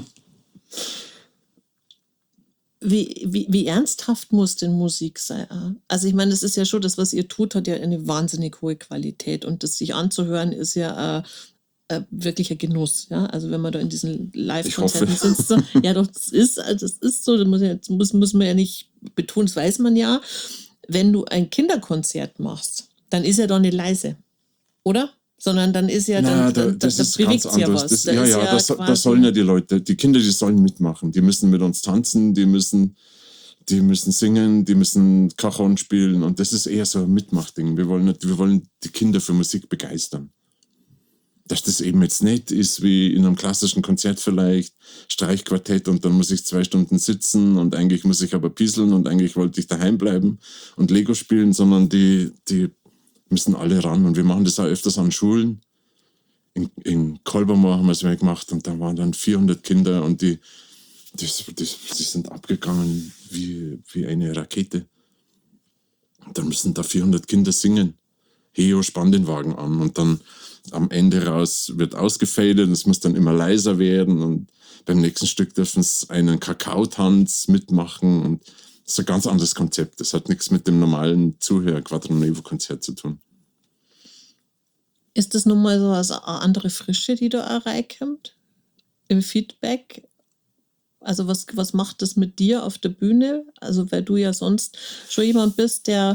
Wie ernsthaft muss denn Musik sein? Also ich meine, das ist ja schon, das, was ihr tut, hat ja eine wahnsinnig hohe Qualität und das sich anzuhören ist ja wirklich ein Genuss. Ja? Also wenn man da in diesen Live-Konzerten sitzt, so, ja doch, das ist so, das muss man ja nicht betonen, das weiß man ja. Wenn du ein Kinderkonzert machst, dann ist ja doch nicht leise, oder? Sondern dann ist ja, das ist bewegt ganz ja was. Da sollen ja die Leute, die Kinder, die sollen mitmachen. Die müssen mit uns tanzen, die müssen singen, die müssen Cajon spielen und das ist eher so ein Mitmachding. Wir wollen die Kinder für Musik begeistern. Dass das eben jetzt nicht ist wie in einem klassischen Konzert vielleicht, Streichquartett und dann muss ich 2 Stunden sitzen und eigentlich muss ich aber pieseln und eigentlich wollte ich daheim bleiben und Lego spielen, sondern die müssen alle ran und wir machen das auch öfters an Schulen. In Kolbermoor haben wir es gemacht und da waren dann 400 Kinder und die sind abgegangen wie eine Rakete. Und dann müssen da 400 Kinder singen. Heo, spann den Wagen an und dann am Ende raus wird ausgefadet und es muss dann immer leiser werden und beim nächsten Stück dürfen sie einen Kakaotanz mitmachen und das ist ein ganz anderes Konzept. Das hat nichts mit dem normalen Zuhör-Quadro-Nevo-Konzert zu tun. Ist das nun mal so eine andere Frische, die da auch reinkommt? Im Feedback? Also was macht das mit dir auf der Bühne? Also weil du ja sonst schon jemand bist, der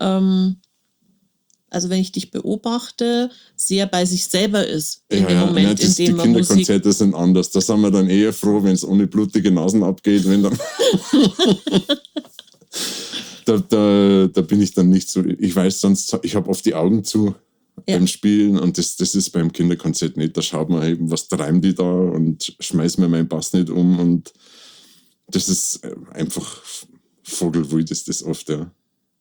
also wenn ich dich beobachte, sehr bei sich selber ist in dem Moment, in dem man Musik... Die Kinderkonzerte sind anders. Da sind wir dann eher froh, wenn es ohne blutige Nasen abgeht. Wenn dann da bin ich dann nicht so... Ich weiß sonst, ich habe oft die Augen zu beim Spielen und das ist beim Kinderkonzert nicht. Da schaut man eben, was treiben die da und schmeißt mir meinen Bass nicht um und das ist einfach vogelwild ist das oft, ja.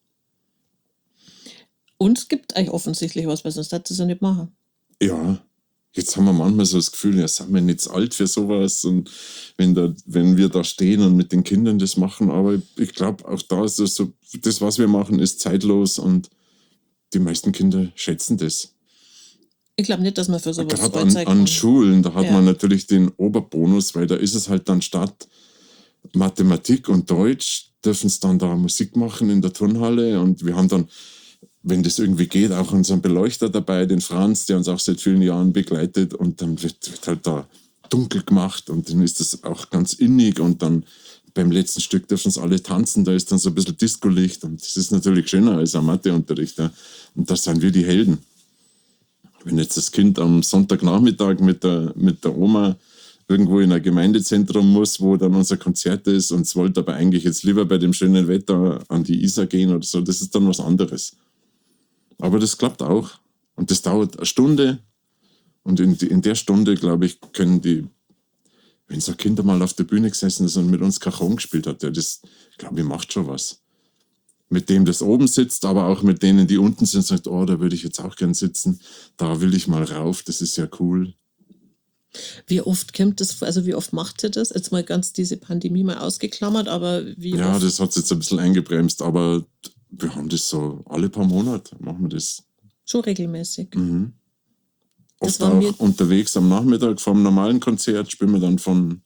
Und es gibt eigentlich offensichtlich was, weil sonst hätte es ja nicht machen. Ja, jetzt haben wir manchmal so das Gefühl, ja, sind wir nicht zu alt für sowas und wenn wir da stehen und mit den Kindern das machen, aber ich glaube auch da ist es so, das, was wir machen, ist zeitlos und die meisten Kinder schätzen das. Ich glaube nicht, dass man für sowas Gerade stolz sein an kann. Schulen, da hat Ja. man natürlich den Oberbonus, weil da ist es halt dann statt Mathematik und Deutsch, dürfen es dann da Musik machen in der Turnhalle. Und wir haben dann, wenn das irgendwie geht, auch unseren Beleuchter dabei, den Franz, der uns auch seit vielen Jahren begleitet. Und dann wird halt da dunkel gemacht und dann ist das auch ganz innig. Und dann beim letzten Stück dürfen es alle tanzen, da ist dann so ein bisschen Discolicht. Und das ist natürlich schöner als ein Matheunterricht. Ja. Und da sind wir die Helden. Wenn jetzt das Kind am Sonntagnachmittag mit der Oma irgendwo in ein Gemeindezentrum muss, wo dann unser Konzert ist und es wollte aber eigentlich jetzt lieber bei dem schönen Wetter an die Isar gehen oder so, das ist dann was anderes. Aber das klappt auch. Und das dauert eine Stunde. Und in der Stunde, glaube ich, können die, wenn so ein Kind mal auf der Bühne gesessen ist und mit uns Cajon gespielt hat, ja, das, glaube ich, macht schon was. Mit dem, das oben sitzt, aber auch mit denen, die unten sind, sagt, oh, da würde ich jetzt auch gern sitzen, da will ich mal rauf, das ist ja cool. Wie oft kommt das, also wie oft macht ihr das? Jetzt mal ganz diese Pandemie mal ausgeklammert, aber wie Ja, oft? das hat jetzt ein bisschen eingebremst, aber wir haben das so alle paar Monate, machen wir das. Schon regelmäßig. Das Oft war mir- auch unterwegs am Nachmittag vom normalen Konzert spielen wir dann von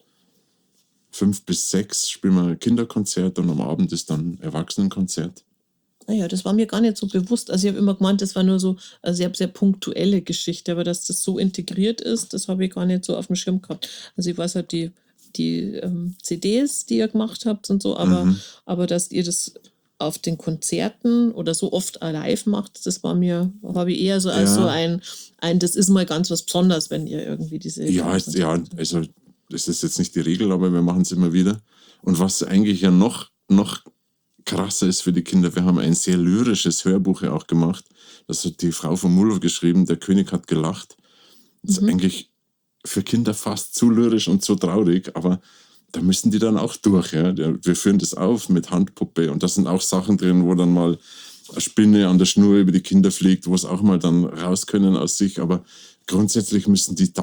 5 bis 6 spielen wir Kinderkonzert und am Abend ist dann Erwachsenenkonzert. Naja, das war mir gar nicht so bewusst. Also ich habe immer gemeint, das war nur so, also ich habe sehr punktuelle Geschichte, aber dass das so integriert ist, das habe ich gar nicht so auf dem Schirm gehabt. Also ich weiß halt die CDs, die ihr gemacht habt und so, aber dass ihr das auf den Konzerten oder so oft live macht, das war mir, habe ich eher so als so ein, das ist mal ganz was Besonderes, wenn ihr irgendwie diese... Ja, also das ist jetzt nicht die Regel, aber wir machen es immer wieder. Und was eigentlich ja noch krasser ist für die Kinder, wir haben ein sehr lyrisches Hörbuch ja auch gemacht. Das hat die Frau von Muller geschrieben, der König hat gelacht. Das ist eigentlich für Kinder fast zu lyrisch und zu traurig, aber da müssen die dann auch durch. Ja? Wir führen das auf mit Handpuppe und da sind auch Sachen drin, wo dann mal eine Spinne an der Schnur über die Kinder fliegt, wo es auch mal dann raus können aus sich, aber grundsätzlich müssen die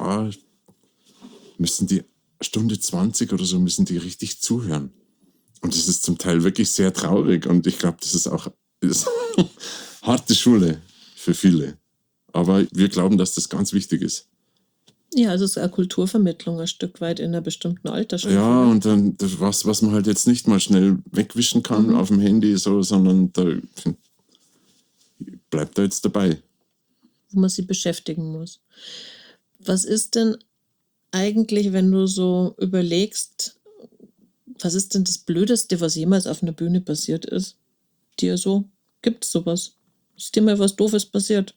Stunde 20 oder so, müssen die richtig zuhören. Und das ist zum Teil wirklich sehr traurig und ich glaube, das ist auch harte Schule für viele. Aber wir glauben, dass das ganz wichtig ist. Ja, also es ist eine Kulturvermittlung ein Stück weit in einer bestimmten Altersstufe. Ja, und dann was man halt jetzt nicht mal schnell wegwischen kann auf dem Handy, so, sondern da bleibt da jetzt dabei. Wo man sich beschäftigen muss. Was ist denn eigentlich, wenn du so überlegst, was ist denn das Blödeste, was jemals auf einer Bühne passiert ist? Dir so? Gibt es sowas? Ist dir mal was Doofes passiert?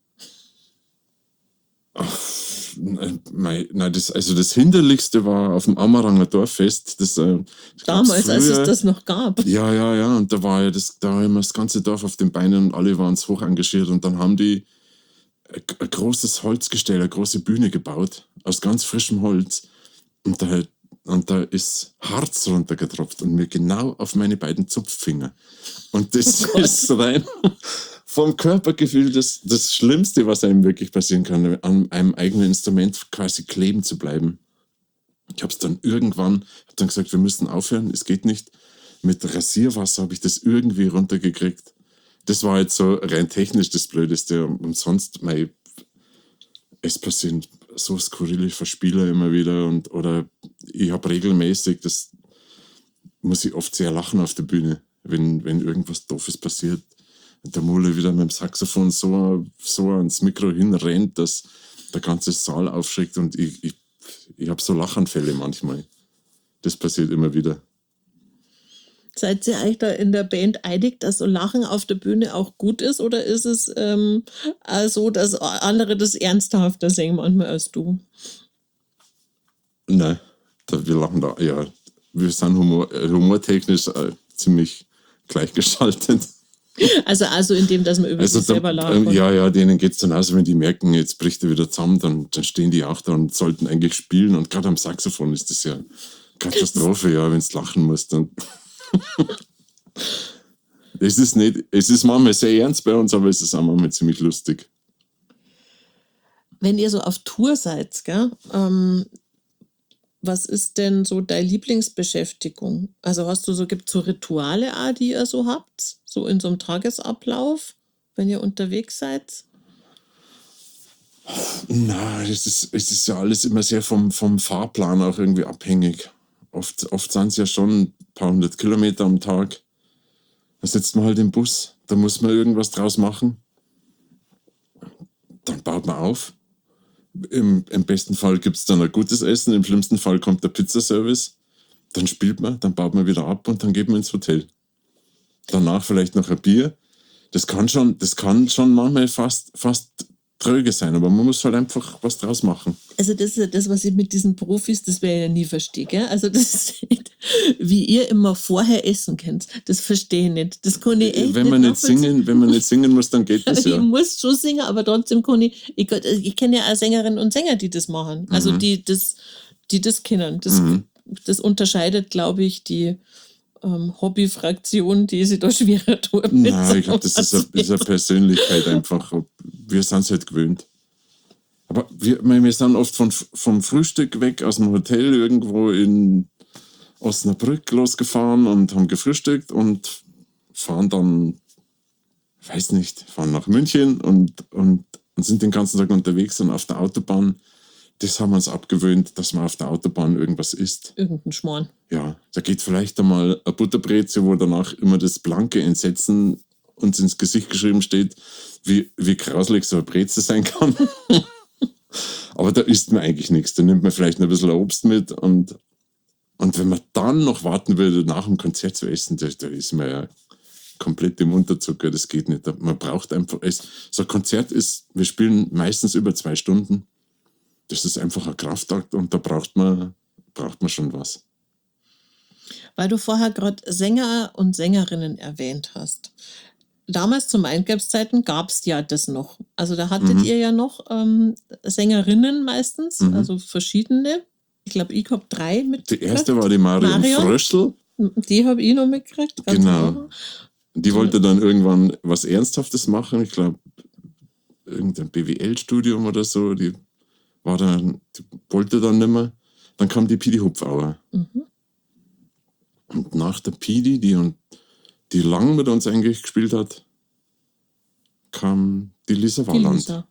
Nein, das Hinderlichste war auf dem Amaranger Dorffest. Das Damals, als es früher. das noch gab. Ja. Und da war ja da war immer das ganze Dorf auf den Beinen und alle waren hoch engagiert. Und dann haben die ein großes Holzgestell, eine große Bühne gebaut, aus ganz frischem Holz. Und da ist Harz runtergetropft und mir genau auf meine beiden Zupffinger. Und das ist rein vom Körpergefühl das Schlimmste, was einem wirklich passieren kann, an einem eigenen Instrument quasi kleben zu bleiben. Ich habe es dann irgendwann, gesagt, wir müssen aufhören, es geht nicht. Mit Rasierwasser habe ich das irgendwie runtergekriegt. Das war jetzt so rein technisch das Blödeste. Und sonst, es passieren so skurrile Verspieler immer wieder. Oder ich habe regelmäßig, das muss ich oft sehr lachen auf der Bühne, wenn irgendwas Doofes passiert. Der Mulle wieder mit dem Saxophon so ans Mikro hinrennt, dass der ganze Saal aufschreckt und ich habe so Lachanfälle manchmal. Das passiert immer wieder. Seid ihr euch da in der Band einig, dass so Lachen auf der Bühne auch gut ist? Oder ist es so, dass andere das ernsthafter sehen manchmal als du? Nein, wir lachen da, ja. Wir sind humortechnisch ziemlich gleichgeschaltet. Also in dem, dass man über sich selber lacht. Ja, denen geht es dann aus, wenn die merken, jetzt bricht er wieder zusammen, dann stehen die auch da und sollten eigentlich spielen. Und gerade am Saxophon ist das ja Katastrophe, ja, wenn du lachen musst. Dann es ist manchmal sehr ernst bei uns, aber es ist auch manchmal ziemlich lustig. Wenn ihr so auf Tour seid, gell, was ist denn so deine Lieblingsbeschäftigung? Also gibt es so Rituale, die ihr so habt? So in so einem Tagesablauf? wenn ihr unterwegs seid? Na, es ist ja alles immer sehr vom Fahrplan auch irgendwie abhängig. Oft sind es ja schon ein paar 100 Kilometer am Tag. Da sitzt man halt im Bus, da muss man irgendwas draus machen. Dann baut man auf. Im besten Fall gibt es dann ein gutes Essen, im schlimmsten Fall kommt der Pizzaservice. Dann spielt man, dann baut man wieder ab und dann geht man ins Hotel. Danach vielleicht noch ein Bier. Das kann schon manchmal fast tröge sein, aber man muss halt einfach was draus machen. Also das ist ja das, was ich mit diesen Profis, das werde ich ja nie verstehen. Gell? Also das ist nicht, wie ihr immer vorher essen könnt. Das verstehe ich nicht. Das kann ich echt wenn man nicht singen muss, dann geht das ja. Ich muss schon singen, aber trotzdem kann ich kenne ja auch Sängerinnen und Sänger, die das machen. Also die das kennen. Das unterscheidet, glaube ich, die Hobbyfraktion, die sich da schwerer tut. Nein, ich glaube, das ist eine Persönlichkeit einfach. Wir sind es halt gewöhnt. Aber wir sind oft vom Frühstück weg aus dem Hotel irgendwo in Osnabrück losgefahren und haben gefrühstückt und fahren dann, weiß nicht, fahren nach München und sind den ganzen Tag unterwegs und auf der Autobahn. Das haben wir uns abgewöhnt, dass man auf der Autobahn irgendwas isst. Irgendein Schmarrn. Ja, da geht vielleicht einmal eine Butterbreze, wo danach immer das blanke Entsetzen uns ins Gesicht geschrieben steht, wie grauslich so eine Breze sein kann. Aber da isst man eigentlich nichts. Da nimmt man vielleicht noch ein bisschen Obst mit und wenn man dann noch warten würde, nach dem Konzert zu essen, da ist man ja komplett im Unterzucker. Das geht nicht. Man braucht einfach, so ein Konzert ist, wir spielen meistens über 2 Stunden. Das ist einfach ein Kraftakt und da braucht man schon was. Weil du vorher gerade Sänger und Sängerinnen erwähnt hast. Damals zu Mindgaps-Zeiten gab es ja das noch. Also da hattet ihr ja noch Sängerinnen meistens, also verschiedene. Ich glaube, ich habe 3 mitgekriegt. Die erste war die Marion Fröschl. Die habe ich noch mitgekriegt. Genau. Die wollte dann irgendwann was Ernsthaftes machen. Ich glaube, irgendein BWL-Studium oder so. Die wollte dann nicht mehr. Dann kam die Pidi Hupfauer. Und nach der Pidi, die lang mit uns eigentlich gespielt hat, kam die Lisa Walland. Lisa.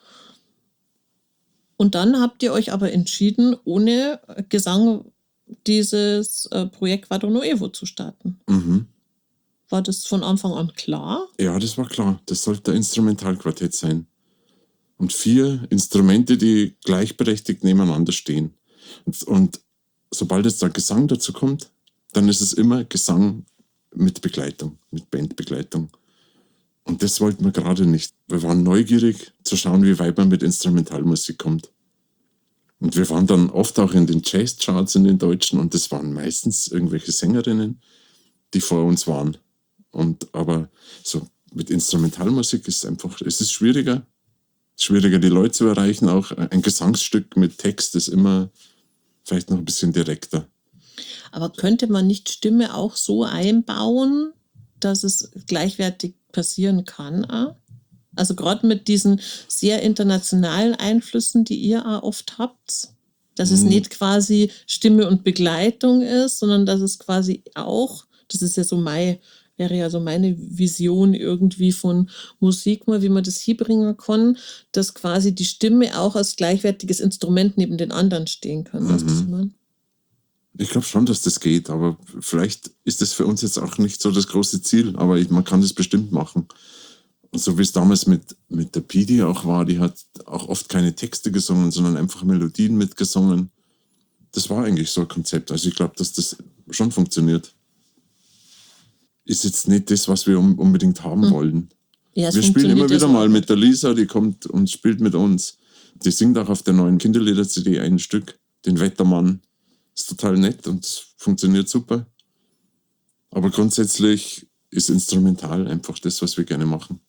Und dann habt ihr euch aber entschieden, ohne Gesang dieses Projekt Quadro Nuevo zu starten. War das von Anfang an klar? Ja, das war klar. Das sollte ein Instrumentalquartett sein. Und 4 Instrumente, die gleichberechtigt nebeneinander stehen. Und sobald jetzt der Gesang dazu kommt, dann ist es immer Gesang mit Begleitung, mit Bandbegleitung. Und das wollten wir gerade nicht. Wir waren neugierig zu schauen, wie weit man mit Instrumentalmusik kommt. Und wir waren dann oft auch in den Jazzcharts in den Deutschen und das waren meistens irgendwelche Sängerinnen, die vor uns waren. Aber so mit Instrumentalmusik ist es ist schwieriger. Schwieriger, die Leute zu erreichen. Auch ein Gesangsstück mit Text ist immer vielleicht noch ein bisschen direkter. Aber könnte man nicht Stimme auch so einbauen, dass es gleichwertig passieren kann? Also gerade mit diesen sehr internationalen Einflüssen, die ihr auch oft habt, dass es nicht quasi Stimme und Begleitung ist, sondern dass es quasi auch, das ist ja so wäre ja so meine Vision irgendwie von Musik mal, wie man das hinbringen kann, dass quasi die Stimme auch als gleichwertiges Instrument neben den anderen stehen kann. Weißt du, was ich meine? Ich glaube schon, dass das geht, aber vielleicht ist das für uns jetzt auch nicht so das große Ziel, aber man kann das bestimmt machen. Und so wie es damals mit der Pidi auch war, die hat auch oft keine Texte gesungen, sondern einfach Melodien mitgesungen. Das war eigentlich so ein Konzept. Also ich glaube, dass das schon funktioniert. Ist jetzt nicht das, was wir unbedingt haben wollen. Ja, wir spielen immer wieder mal mit der Lisa, die kommt und spielt mit uns. Die singt auch auf der neuen Kinderlieder-CD ein Stück, den Wettermann. Ist total nett und funktioniert super. Aber grundsätzlich ist instrumental einfach das, was wir gerne machen.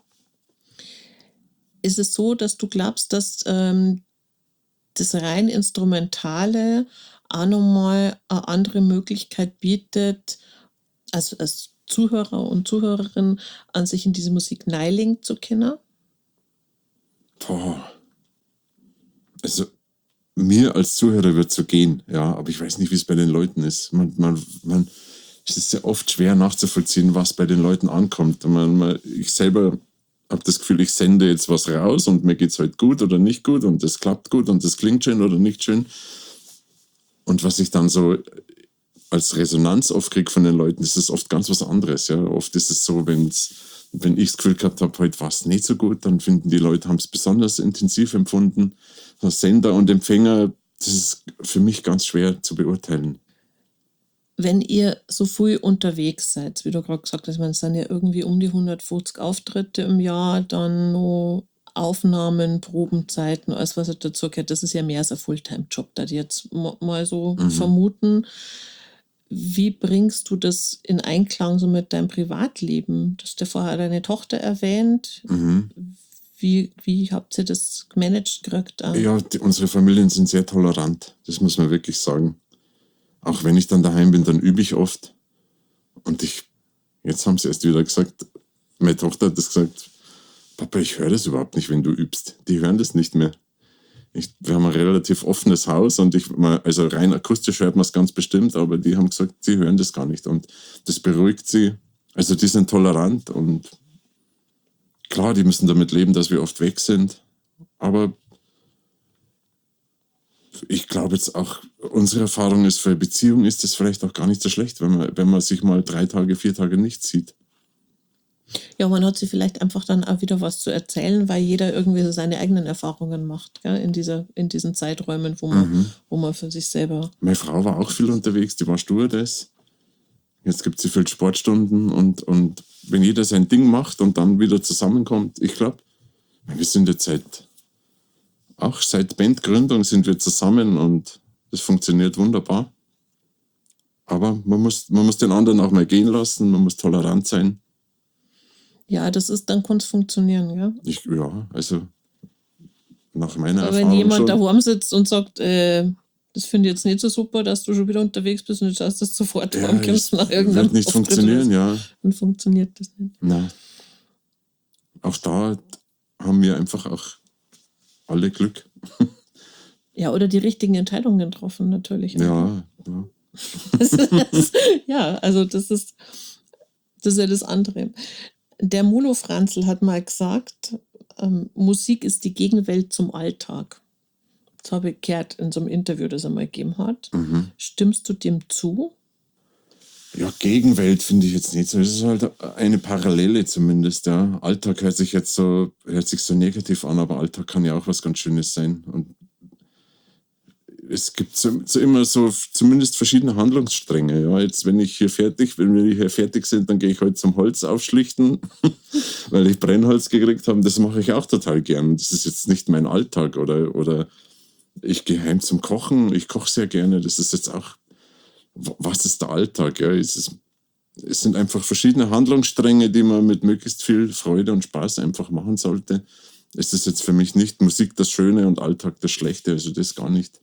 Ist es so, dass du glaubst, dass das rein Instrumentale auch nochmal eine andere Möglichkeit bietet, als Zuhörer und Zuhörerin an sich in diese Musik neiling zu können? Also mir als Zuhörer wird es so gehen, ja, aber ich weiß nicht, wie es bei den Leuten ist. Es ist ja oft schwer nachzuvollziehen, was bei den Leuten ankommt. Ich selber habe das Gefühl, ich sende jetzt was raus und mir geht's halt gut oder nicht gut und das klappt gut und das klingt schön oder nicht schön. Und was ich dann so als Resonanz oft kriege von den Leuten, das ist oft ganz was anderes. Ja? Oft ist es so, wenn ich das Gefühl gehabt habe, heute war es nicht so gut, dann finden die Leute, haben es besonders intensiv empfunden. Sender und Empfänger, das ist für mich ganz schwer zu beurteilen. Wenn ihr so früh unterwegs seid, wie du gerade gesagt hast, es sind ja irgendwie um die 150 Auftritte im Jahr, dann noch Aufnahmen, Probenzeiten, alles was halt dazu gehört, das ist ja mehr als ein Fulltime-Job, da die jetzt mal so vermuten. Wie bringst du das in Einklang so mit deinem Privatleben? Du hast ja vorher deine Tochter erwähnt. Wie habt ihr das gemanagt gekriegt? Ja, unsere Familien sind sehr tolerant, das muss man wirklich sagen. Auch wenn ich dann daheim bin, dann übe ich oft. Und jetzt haben sie erst wieder gesagt, meine Tochter hat das gesagt, Papa, ich höre das überhaupt nicht, wenn du übst. Die hören das nicht mehr. Wir haben ein relativ offenes Haus und also rein akustisch hört man es ganz bestimmt, aber die haben gesagt, sie hören das gar nicht und das beruhigt sie. Also die sind tolerant und klar, die müssen damit leben, dass wir oft weg sind, aber ich glaube jetzt auch, unsere Erfahrung ist, für eine Beziehung ist das vielleicht auch gar nicht so schlecht, wenn man sich mal 3 Tage, 4 Tage nicht sieht. Ja, man hat sich vielleicht einfach dann auch wieder was zu erzählen, weil jeder irgendwie so seine eigenen Erfahrungen macht, gell? In diesen Zeiträumen, wo man für sich selber... Meine Frau war auch viel unterwegs, die war Stewardess. Jetzt gibt sie viel Sportstunden und wenn jeder sein Ding macht und dann wieder zusammenkommt, ich glaube, wir sind jetzt seit Bandgründung sind wir zusammen und das funktioniert wunderbar. Aber man muss den anderen auch mal gehen lassen, man muss tolerant sein. Ja, dann kann es funktionieren, ja. Also nach meiner Aber Erfahrung wenn jemand schon. daheim sitzt und sagt, das finde ich jetzt nicht so super, dass du schon wieder unterwegs bist und du schaust das sofort Ja, es wird nicht funktionieren, ja. Dann funktioniert das nicht. Nein. Auch da haben wir einfach auch alle Glück. Ja, oder die richtigen Entscheidungen getroffen, natürlich. Ja. Ja, also das ist ja das andere. Der Mulo Franzl hat mal gesagt, Musik ist die Gegenwelt zum Alltag. Das habe ich gehört in so einem Interview, das er mal gegeben hat. Stimmst du dem zu? Ja, Gegenwelt finde ich jetzt nicht so. Es ist halt eine Parallele zumindest, ja. Alltag hört sich so negativ an, aber Alltag kann ja auch was ganz Schönes sein. Und es gibt immer so zumindest verschiedene Handlungsstränge. Ja. Jetzt, wenn wir hier fertig sind, dann gehe ich heute zum Holz aufschlichten, weil ich Brennholz gekriegt habe. Das mache ich auch total gern. Das ist jetzt nicht mein Alltag. Oder ich gehe heim zum Kochen. Ich koche sehr gerne. Das ist jetzt auch, was ist der Alltag? Ja? Es sind einfach verschiedene Handlungsstränge, die man mit möglichst viel Freude und Spaß einfach machen sollte. Es ist jetzt für mich nicht Musik das Schöne und Alltag das Schlechte. Also das gar nicht.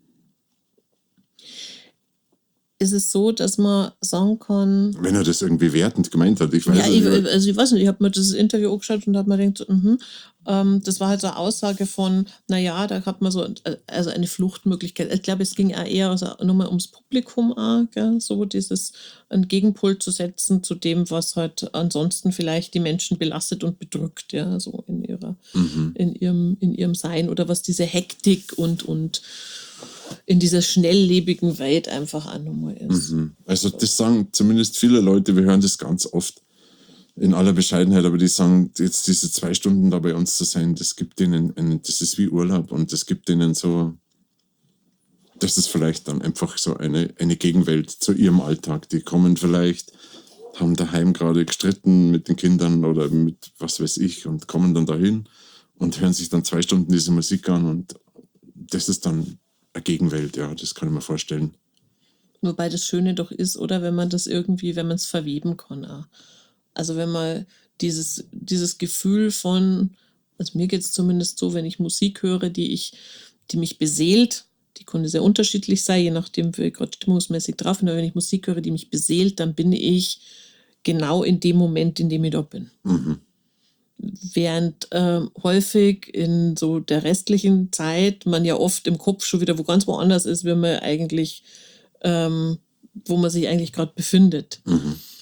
Ist es so, dass man sagen kann... Wenn er das irgendwie wertend gemeint hat, ich weiß nicht. Ich weiß nicht, ich habe mir das Interview angeschaut und habe mir gedacht, das war halt so eine Aussage von, naja, da hat man so also eine Fluchtmöglichkeit. Ich glaube, es ging auch eher nur mal ums Publikum auch, gell? So dieses einen Gegenpol zu setzen zu dem, was halt ansonsten vielleicht die Menschen belastet und bedrückt, ja, so in ihrem Sein, oder was diese Hektik und in dieser schnelllebigen Welt einfach auch nochmal ist. Also das sagen zumindest viele Leute, wir hören das ganz oft in aller Bescheidenheit, aber die sagen, jetzt diese 2 Stunden da bei uns zu sein, das gibt denen, das ist wie Urlaub und das gibt denen so, das ist vielleicht dann einfach so eine Gegenwelt zu ihrem Alltag. Die kommen vielleicht, haben daheim gerade gestritten mit den Kindern oder mit was weiß ich und kommen dann dahin und hören sich dann 2 Stunden diese Musik an und das ist dann eine Gegenwelt, ja, das kann ich mir vorstellen. Wobei das Schöne doch ist, oder, wenn man es verweben kann auch. Also wenn man dieses Gefühl von, also mir geht es zumindest so, wenn ich Musik höre, die mich beseelt, die kann sehr unterschiedlich sein, je nachdem, wie ich gerade stimmungsmäßig drauf bin, aber wenn ich Musik höre, die mich beseelt, dann bin ich genau in dem Moment, in dem ich da bin. Während häufig in so der restlichen Zeit man ja oft im Kopf schon wieder woanders ist, wenn man eigentlich, wo man sich eigentlich gerade befindet.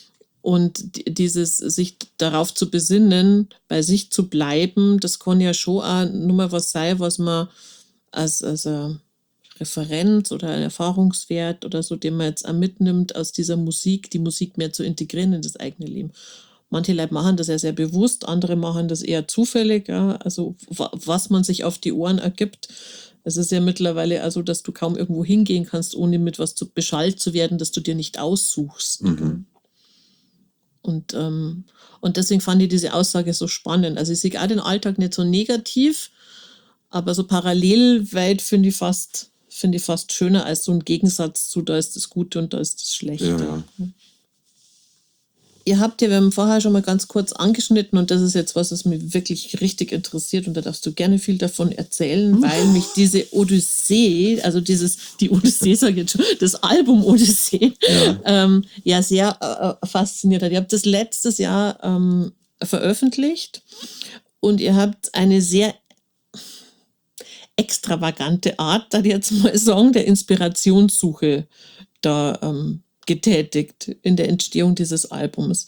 dieses sich darauf zu besinnen, bei sich zu bleiben, das kann ja schon auch nur mal was sein, was man als Referenz oder ein Erfahrungswert oder so, den man jetzt auch mitnimmt aus dieser Musik, die Musik mehr zu integrieren in das eigene Leben. Manche Leute machen das ja sehr bewusst, andere machen das eher zufällig, ja, also was man sich auf die Ohren ergibt. Es ist ja mittlerweile also, dass du kaum irgendwo hingehen kannst, ohne mit was beschallt zu werden, das du dir nicht aussuchst. Und deswegen fand ich diese Aussage so spannend. Also ich sehe auch den Alltag nicht so negativ, aber so parallelweit finde ich fast schöner als so ein Gegensatz zu, da ist das Gute und da ist das Schlechte. Ja. Wir haben vorher schon mal ganz kurz angeschnitten und das ist jetzt was mich wirklich richtig interessiert und da darfst du gerne viel davon erzählen, weil mich diese Odyssee, also die Odyssee, sage ich jetzt schon, das Album Odyssee, ja sehr fasziniert hat. Ihr habt das letztes Jahr veröffentlicht und ihr habt eine sehr extravagante Art, da jetzt mal sagen, der Inspirationssuche da getätigt in der Entstehung dieses Albums.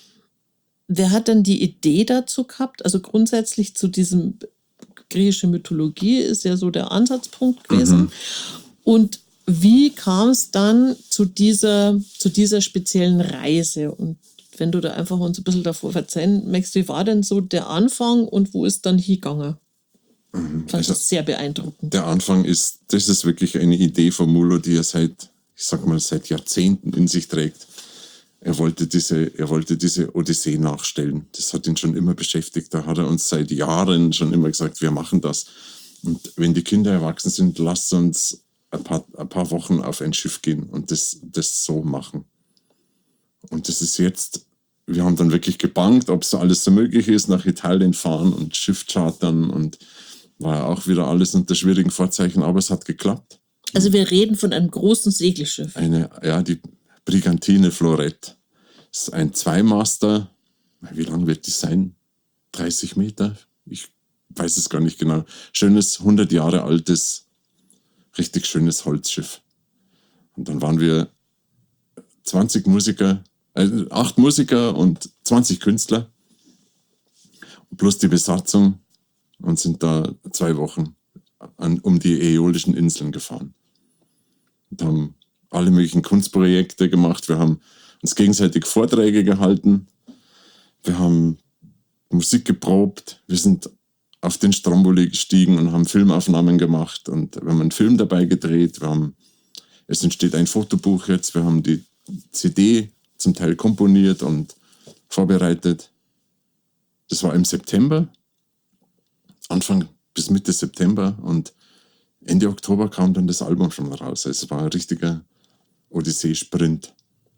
Wer hat dann die Idee dazu gehabt? Also grundsätzlich zu diesem griechische Mythologie ist ja so der Ansatzpunkt gewesen. Und wie kam es dann zu dieser speziellen Reise? Und wenn du da einfach uns ein bisschen davor erzählen möchtest, wie war denn so der Anfang und wo ist dann hingegangen? Fand das sehr beeindruckend. Der Anfang das ist wirklich eine Idee von Mulo, die er seit Jahrzehnten in sich trägt. Er wollte diese Odyssee nachstellen. Das hat ihn schon immer beschäftigt. Da hat er uns seit Jahren schon immer gesagt, wir machen das. Und wenn die Kinder erwachsen sind, lasst uns ein paar Wochen auf ein Schiff gehen und das so machen. Und das ist jetzt, wir haben dann wirklich gebangt, ob es alles so möglich ist, nach Italien fahren und Schiff chartern und war auch wieder alles unter schwierigen Vorzeichen, aber es hat geklappt. Also wir reden von einem großen Segelschiff. Die Brigantine Florette. Das ist ein Zweimaster. Wie lang wird die sein? 30 Meter? Ich weiß es gar nicht genau. Schönes, 100 Jahre altes, richtig schönes Holzschiff. Und dann waren wir 8 Musiker und 20 Künstler. Plus die Besatzung und sind da 2 Wochen um die Äolischen Inseln gefahren. Und haben alle möglichen Kunstprojekte gemacht. Wir haben uns gegenseitig Vorträge gehalten. Wir haben Musik geprobt. Wir sind auf den Stromboli gestiegen und haben Filmaufnahmen gemacht. Und wir haben einen Film dabei gedreht. Es entsteht ein Fotobuch jetzt. Wir haben die CD zum Teil komponiert und vorbereitet. Das war im September, Anfang bis Mitte September, und Ende Oktober kam dann das Album schon raus. Es war ein richtiger Odyssee-Sprint.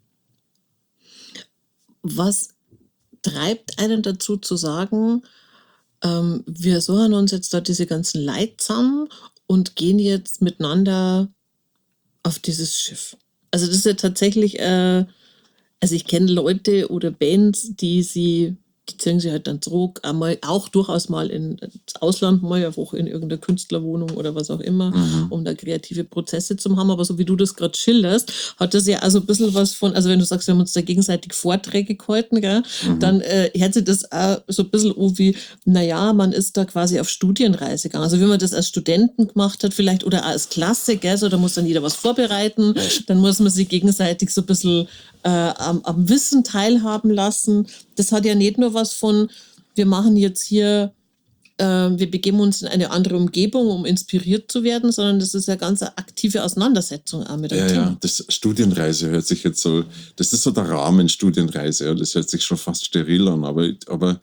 Was treibt einen dazu zu sagen, wir suchen uns jetzt da diese ganzen Leute zusammen und gehen jetzt miteinander auf dieses Schiff? Also das ist ja tatsächlich, also ich kenne Leute oder Bands, die ziehen sich halt dann zurück, auch durchaus mal ins Ausland, mal eine Woche in irgendeiner Künstlerwohnung oder was auch immer, um da kreative Prozesse zu haben. Aber so wie du das gerade schilderst, hat das ja also ein bisschen was von, also wenn du sagst, wir haben uns da gegenseitig Vorträge gehalten, gell, dann hört sich das auch so ein bisschen an wie, naja, man ist da quasi auf Studienreise gegangen. Also wie man das als Studenten gemacht hat vielleicht oder als Klasse, gell, so, da muss dann jeder was vorbereiten, dann muss man sich gegenseitig so ein bisschen am Wissen teilhaben lassen. Das hat ja nicht nur was von, wir machen jetzt hier, wir begeben uns in eine andere Umgebung, um inspiriert zu werden, sondern das ist ja ganz eine aktive Auseinandersetzung auch mit dem Thema. Ja, das Studienreise hört sich jetzt so, das ist so der Rahmen Studienreise, ja, das hört sich schon fast steril an, aber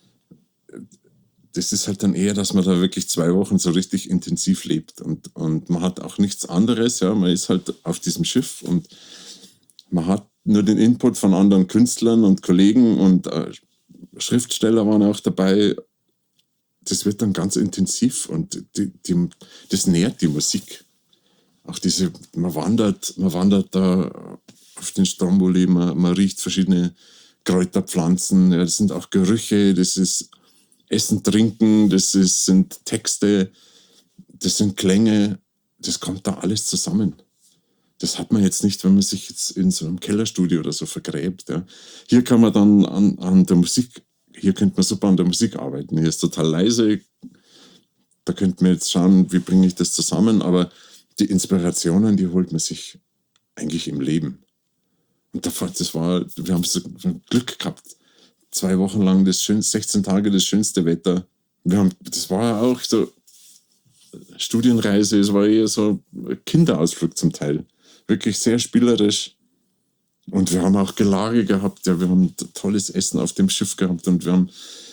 das ist halt dann eher, dass man da wirklich 2 Wochen so richtig intensiv lebt und man hat auch nichts anderes, ja, man ist halt auf diesem Schiff und man hat nur den Input von anderen Künstlern und Kollegen und Schriftsteller waren auch dabei. Das wird dann ganz intensiv und das nährt die Musik. Auch man wandert da auf den Stromboli, man riecht verschiedene Kräuterpflanzen, ja, das sind auch Gerüche, das ist Essen, Trinken, sind Texte, das sind Klänge, das kommt da alles zusammen. Das hat man jetzt nicht, wenn man sich jetzt in so einem Kellerstudio oder so vergräbt. Ja. Hier kann man dann an der Musik, hier könnte man super an der Musik arbeiten. Hier ist total leise. Da könnte man jetzt schauen, wie bringe ich das zusammen. Aber die Inspirationen, die holt man sich eigentlich im Leben. Und wir haben so Glück gehabt. 2 Wochen lang 16 Tage das schönste Wetter. Das war auch so Studienreise, es war eher so Kinderausflug zum Teil. Wirklich sehr spielerisch. Und wir haben auch Gelage gehabt, ja, wir haben tolles Essen auf dem Schiff gehabt und wir haben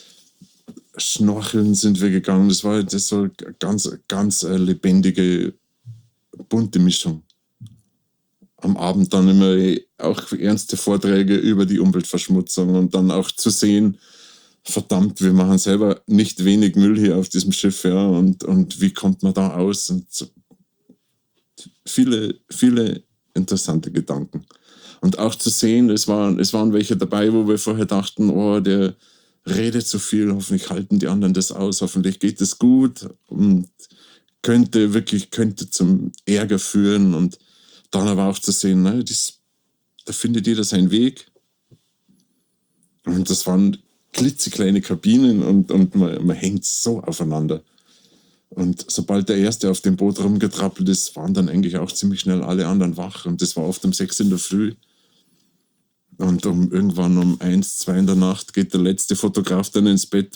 Schnorcheln sind wir gegangen. Das war ganz, ganz lebendige, bunte Mischung. Am Abend dann immer auch ernste Vorträge über die Umweltverschmutzung und dann auch zu sehen, verdammt, wir machen selber nicht wenig Müll hier auf diesem Schiff, ja, und wie kommt man da aus? Und so viele, viele interessante Gedanken. Und auch zu sehen, es waren welche dabei, wo wir vorher dachten, oh, der redet so viel, hoffentlich halten die anderen das aus, hoffentlich geht es gut und könnte zum Ärger führen und dann aber auch zu sehen, da findet jeder seinen Weg. Und das waren klitzekleine Kabinen und man hängt so aufeinander. Und sobald der Erste auf dem Boot rumgetrappelt ist, waren dann eigentlich auch ziemlich schnell alle anderen wach. Und das war oft um 6 in der Früh. Und irgendwann um 1, 2 in der Nacht geht der letzte Fotograf dann ins Bett,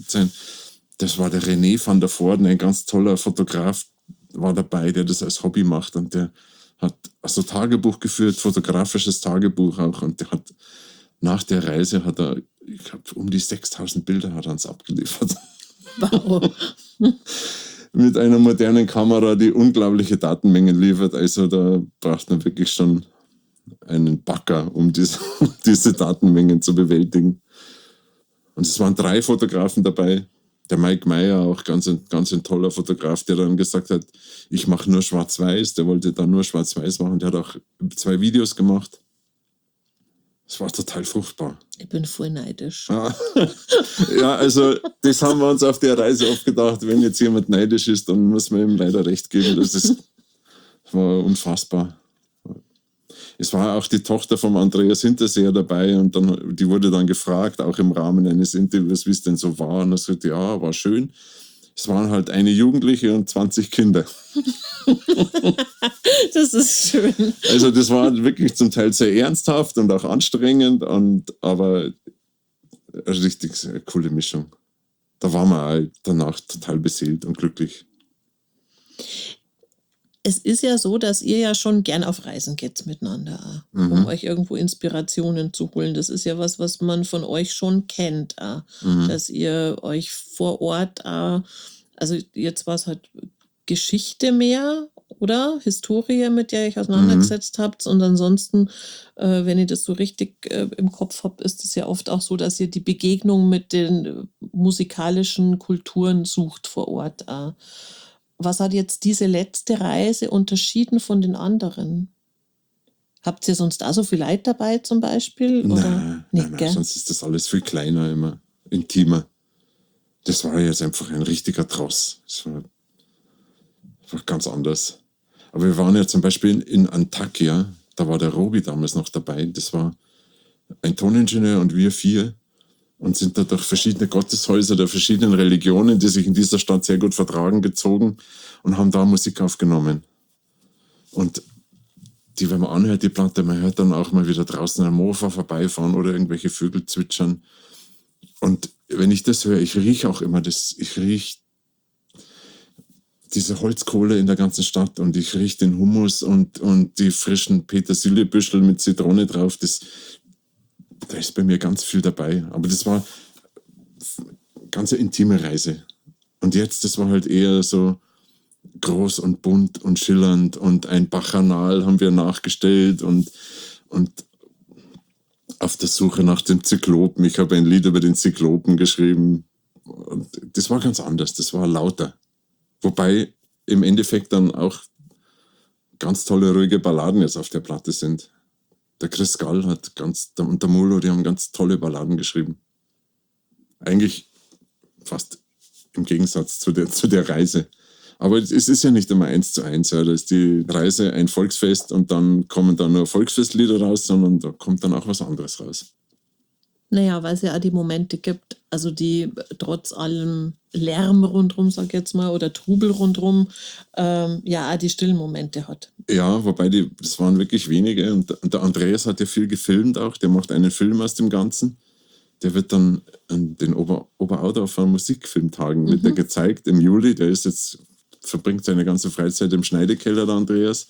das war der René van der Voorden, ein ganz toller Fotograf, war dabei, der das als Hobby macht. Und der hat also Tagebuch geführt, fotografisches Tagebuch auch. Und der hat nach der Reise ich glaube, um die 6.000 Bilder hat er uns abgeliefert. Wow. Mit einer modernen Kamera, die unglaubliche Datenmengen liefert. Also da braucht man wirklich schon einen Bagger, um diese Datenmengen zu bewältigen. Und es waren 3 Fotografen dabei. Der Mike Meyer, auch ganz ein toller Fotograf, der dann gesagt hat, ich mache nur Schwarz-Weiß. Der wollte dann nur Schwarz-Weiß machen. Der hat auch 2 Videos gemacht. Es war total fruchtbar. Ich bin voll neidisch. Ja, also das haben wir uns auf der Reise oft gedacht, wenn jetzt jemand neidisch ist, dann muss man ihm leider recht geben. Das war unfassbar. Es war auch die Tochter vom Andreas Hinterseher dabei und die wurde dann gefragt, auch im Rahmen eines Interviews, wie es denn so war. Und er sagte, ja, war schön. Es waren halt eine Jugendliche und 20 Kinder. Das ist schön. Also das war wirklich zum Teil sehr ernsthaft und auch anstrengend, aber eine richtig coole Mischung. Da waren wir halt danach total beseelt und glücklich. Es ist ja so, dass ihr ja schon gern auf Reisen geht miteinander, um euch irgendwo Inspirationen zu holen. Das ist ja was man von euch schon kennt, dass ihr euch vor Ort, also jetzt war es halt Geschichte mehr, oder? Historie, mit der ihr euch auseinandergesetzt habt. Und ansonsten, wenn ihr das so richtig im Kopf habt, ist es ja oft auch so, dass ihr die Begegnung mit den musikalischen Kulturen sucht vor Ort. Was hat jetzt diese letzte Reise unterschieden von den anderen? Habt ihr sonst auch so viel Leute dabei zum Beispiel? Nein, sonst ist das alles viel kleiner, immer intimer. Das war jetzt einfach ein richtiger Tross. Das war ganz anders. Aber wir waren ja zum Beispiel in Antakya, da war der Robi damals noch dabei. Das war ein Toningenieur und wir 4 und sind da durch verschiedene Gotteshäuser der verschiedenen Religionen, die sich in dieser Stadt sehr gut vertragen, gezogen und haben da Musik aufgenommen. Und wenn man anhört, die Platte, man hört dann auch mal wieder draußen ein Mofa vorbeifahren oder irgendwelche Vögel zwitschern. Und wenn ich das höre, ich rieche auch immer diese Holzkohle in der ganzen Stadt und ich rieche den Hummus und die frischen Petersiliebüschel mit Zitrone drauf. Da ist bei mir ganz viel dabei. Aber das war eine ganz intime Reise. Und jetzt, das war halt eher so groß und bunt und schillernd und ein Bacchanal haben wir nachgestellt und auf der Suche nach dem Zyklopen. Ich habe ein Lied über den Zyklopen geschrieben. Und das war ganz anders, das war lauter. Wobei im Endeffekt dann auch ganz tolle, ruhige Balladen jetzt auf der Platte sind. Der Chris Gall und der Mulo, die haben ganz tolle Balladen geschrieben. Eigentlich fast im Gegensatz zu der Reise. Aber es ist ja nicht immer 1:1. Ja. Da ist die Reise ein Volksfest und dann kommen da nur Volksfestlieder raus, sondern da kommt dann auch was anderes raus. Naja, weil es ja auch die Momente gibt, also die trotz allem Lärm rundherum, sag ich jetzt mal, oder Trubel rundherum, ja auch die stillen Momente hat. Ja, wobei das waren wirklich wenige. Und der Andreas hat ja viel gefilmt auch. Der macht einen Film aus dem Ganzen. Der wird dann an den Oberaudorfer Musikfilmtagen wird der gezeigt im Juli. Der ist jetzt, verbringt seine ganze Freizeit im Schneidekeller, der Andreas.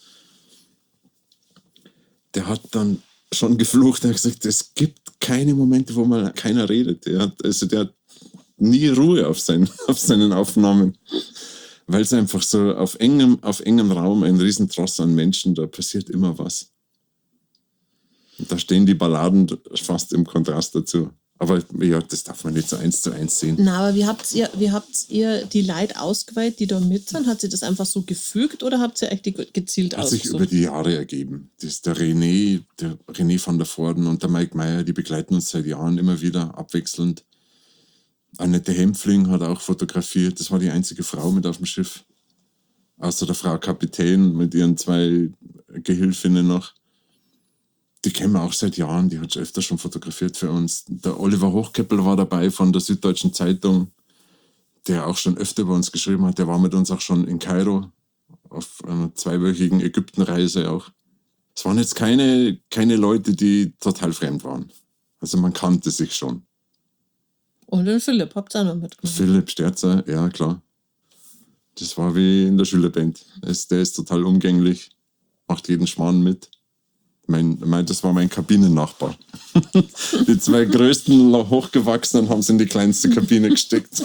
Der hat dann schon geflucht. Er hat gesagt, es gibt keine Momente, wo mal keiner redet. Der hat nie Ruhe auf seinen Aufnahmen. Weil es einfach so auf engem Raum ein Riesentross an Menschen, da passiert immer was. Und da stehen die Balladen fast im Kontrast dazu. Aber ja, das darf man nicht so 1:1 sehen. Na, aber wie habt ihr die Leute ausgewählt, die da mit sind? Hat sie das einfach so gefügt oder habt ihr echt gezielt Hat sich ausgesucht? über die Jahre ergeben. Das ist der René van der Voorden und der Mike Meyer, die begleiten uns seit Jahren immer wieder abwechselnd. Annette Hempfling hat auch fotografiert. Das war die einzige Frau mit auf dem Schiff. Außer der Frau Kapitän mit ihren 2 Gehilfinnen noch. Die kennen wir auch seit Jahren. Die hat schon öfter schon fotografiert für uns. Der Oliver Hochkeppel war dabei von der Süddeutschen Zeitung, der auch schon öfter über uns geschrieben hat. Der war mit uns auch schon in Kairo auf einer 2-wöchigen Ägyptenreise auch. Es waren jetzt keine Leute, die total fremd waren. Also man kannte sich schon. Und den Philipp habt ihr auch noch mitgemacht. Philipp Sterzer, ja klar. Das war wie in der Schülerband. Der ist total umgänglich, macht jeden Schmarrn mit. Das war mein Kabinennachbar. Die 2 größten Hochgewachsenen haben es in die kleinste Kabine gesteckt.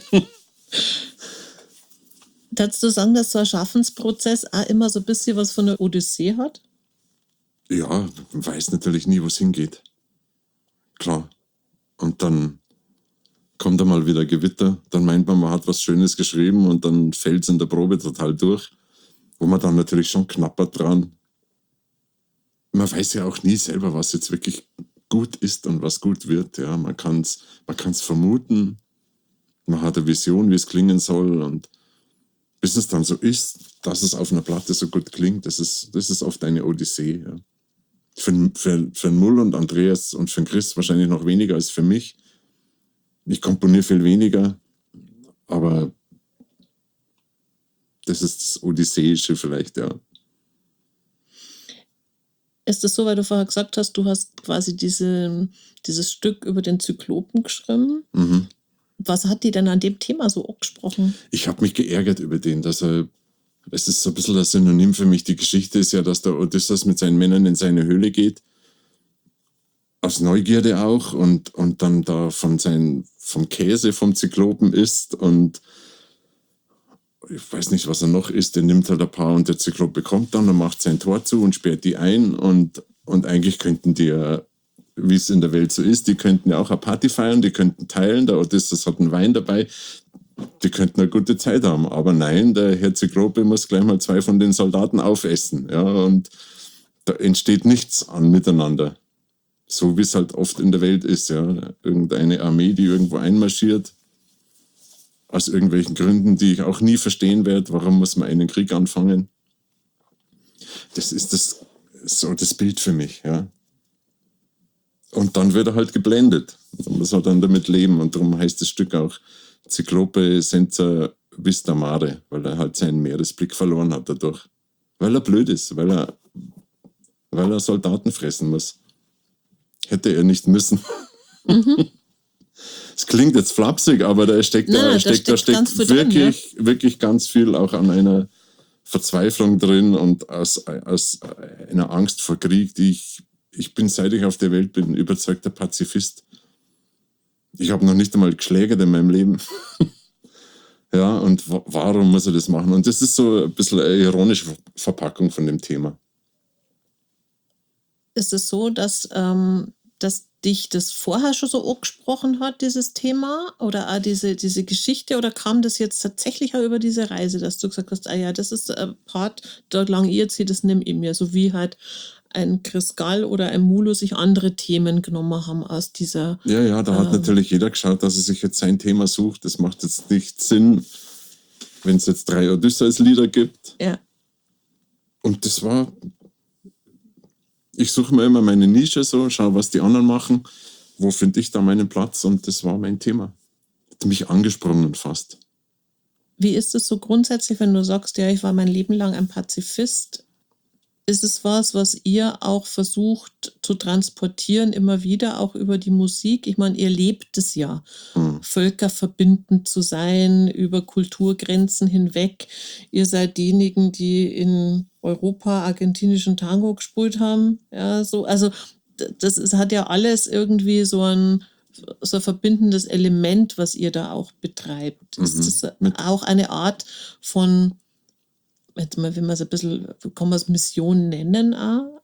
Würdest du sagen, dass so ein Schaffensprozess auch immer so ein bisschen was von der Odyssee hat? Ja, man weiß natürlich nie, wo es hingeht. Klar. Und dann kommt einmal wieder Gewitter, dann meint man hat was Schönes geschrieben und dann fällt es in der Probe total durch, wo man dann natürlich schon knappert dran. Man weiß ja auch nie selber, was jetzt wirklich gut ist und was gut wird. Ja, man kann's vermuten, man hat eine Vision, wie es klingen soll und bis es dann so ist, dass es auf einer Platte so gut klingt, das ist oft eine Odyssee. Ja. Für Mull und Andreas und für Chris wahrscheinlich noch weniger als für mich. Ich komponiere viel weniger, aber das ist das Odysseische vielleicht, ja. Ist das so, weil du vorher gesagt hast, du hast quasi dieses Stück über den Zyklopen geschrieben? Mhm. Was hat die denn an dem Thema so angesprochen? Ich habe mich geärgert über den, es ist so ein bisschen ein Synonym für mich. Die Geschichte ist ja, dass der Odysseus mit seinen Männern in seine Höhle geht, aus Neugierde auch, und dann da vom Käse vom Zyklopen isst und ich weiß nicht, was er noch isst, der nimmt halt ein paar und der Zyklop bekommt dann und macht sein Tor zu und sperrt die ein und eigentlich könnten die ja, wie es in der Welt so ist, die könnten ja auch eine Party feiern, die könnten teilen, der Odysseus hat einen Wein dabei, die könnten eine gute Zeit haben, aber nein, der Herr Zyklope muss gleich mal 2 von den Soldaten aufessen, ja, und da entsteht nichts an Miteinander. So wie es halt oft in der Welt ist, ja, irgendeine Armee, die irgendwo einmarschiert, aus irgendwelchen Gründen, die ich auch nie verstehen werde. Warum muss man einen Krieg anfangen? Das ist das Bild für mich, ja. Und dann wird er halt geblendet. Da muss er dann damit leben. Und darum heißt das Stück auch Zyklope senza vista mare, weil er halt seinen Meeresblick verloren hat dadurch. Weil er blöd ist, weil er Soldaten fressen muss. Hätte er nicht müssen. Mhm. Es klingt jetzt flapsig, aber da steckt wirklich ganz viel auch an einer Verzweiflung drin und aus einer Angst vor Krieg, die ich bin, seit ich auf der Welt bin, überzeugter Pazifist. Ich habe noch nicht einmal geschlägert in meinem Leben. Ja, und warum muss er das machen? Und das ist so ein bisschen eine ironische Verpackung von dem Thema. Ist es so, dass dich das vorher schon so angesprochen hat, dieses Thema oder auch diese Geschichte, oder kam das jetzt tatsächlich auch über diese Reise, dass du gesagt hast, das ist ein Part, da lang ich jetzt das nehme ich mir, so wie halt ein Chris Gall oder ein Mulo sich andere Themen genommen haben aus dieser... Ja, da hat natürlich jeder geschaut, dass er sich jetzt sein Thema sucht. Das macht jetzt nicht Sinn, wenn es jetzt 3 Odysseus-Lieder gibt. Ja. Und das war, ich suche mir immer meine Nische so, schaue, was die anderen machen, wo finde ich da meinen Platz, und das war mein Thema. Hat mich angesprungen fast. Wie ist es so grundsätzlich, wenn du sagst, ja, ich war mein Leben lang ein Pazifist? Ist es was ihr auch versucht zu transportieren, immer wieder, auch über die Musik? Ich meine, ihr lebt es ja, völkerverbindend zu sein, über Kulturgrenzen hinweg. Ihr seid diejenigen, die in Europa argentinischen Tango gespielt haben. Ja, so, also hat ja alles irgendwie so ein verbindendes Element, was ihr da auch betreibt. Ist das auch eine Art von, jetzt mal, wenn man es ein bisschen, kann man es Mission nennen auch?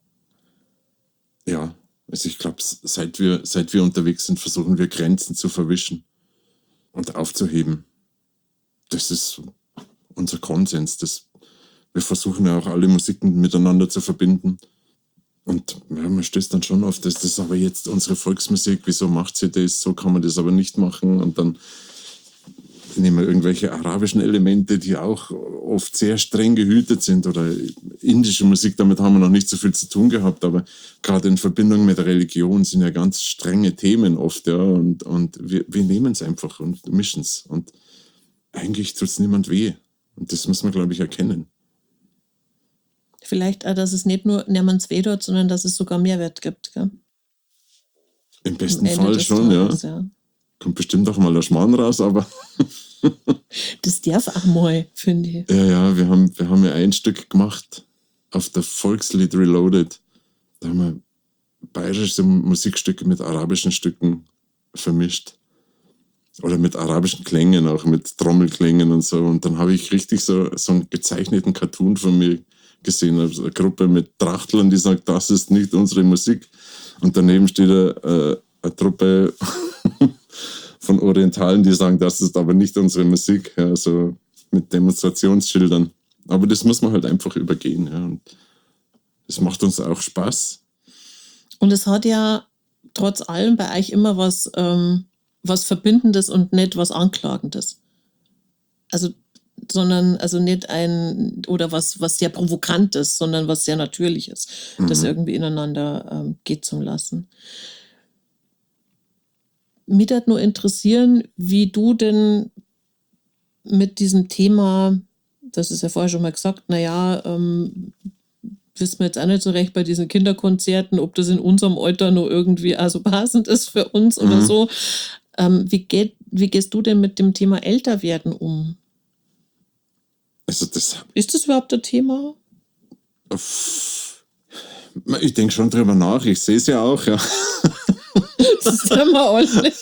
Ja, also ich glaube, seit wir unterwegs sind, versuchen wir Grenzen zu verwischen und aufzuheben. Das ist unser Konsens. Wir versuchen ja auch alle Musiken miteinander zu verbinden. Und ja, man stößt dann schon auf, das ist aber jetzt unsere Volksmusik, wieso macht sie das, so kann man das aber nicht machen. Und dann nehmen wir irgendwelche arabischen Elemente, die auch oft sehr streng gehütet sind, oder indische Musik, damit haben wir noch nicht so viel zu tun gehabt, aber gerade in Verbindung mit der Religion sind ja ganz strenge Themen oft, ja, und wir nehmen es einfach und mischen es, und eigentlich tut es niemand weh, und das muss man, glaube ich, erkennen. Vielleicht auch, dass es nicht nur niemand's weh tut, sondern dass es sogar Mehrwert gibt, gell? Im besten Fall schon, Tages, ja. Kommt bestimmt auch mal der Schmarrn raus, aber das darf auch mal, finde ich. Ja, wir haben ja ein Stück gemacht auf der Volkslied Reloaded. Da haben wir bayerische Musikstücke mit arabischen Stücken vermischt. Oder mit arabischen Klängen, auch mit Trommelklängen und so. Und dann habe ich richtig so einen gezeichneten Cartoon von mir gesehen. Also eine Gruppe mit Trachtlern, die sagt, das ist nicht unsere Musik. Und daneben steht eine Truppe von Orientalen, die sagen, das ist aber nicht unsere Musik. Ja, so mit Demonstrationsschildern. Aber das muss man halt einfach übergehen. Ja. Und das macht uns auch Spaß. Und es hat ja trotz allem bei euch immer was Verbindendes und nicht was Anklagendes. Also nicht oder was sehr Provokantes, sondern was sehr Natürliches, das irgendwie ineinander geht zum Lassen. Mich würde nur interessieren, wie du denn mit diesem Thema, das ist ja vorher schon mal gesagt, wissen wir jetzt auch nicht so recht bei diesen Kinderkonzerten, ob das in unserem Alter nur irgendwie also passend ist für uns oder so. Wie gehst du denn mit dem Thema Älterwerden um? Also ist das überhaupt ein Thema? Ich denke schon drüber nach, ich sehe es ja auch, ja. Das ist ja mal ordentlich.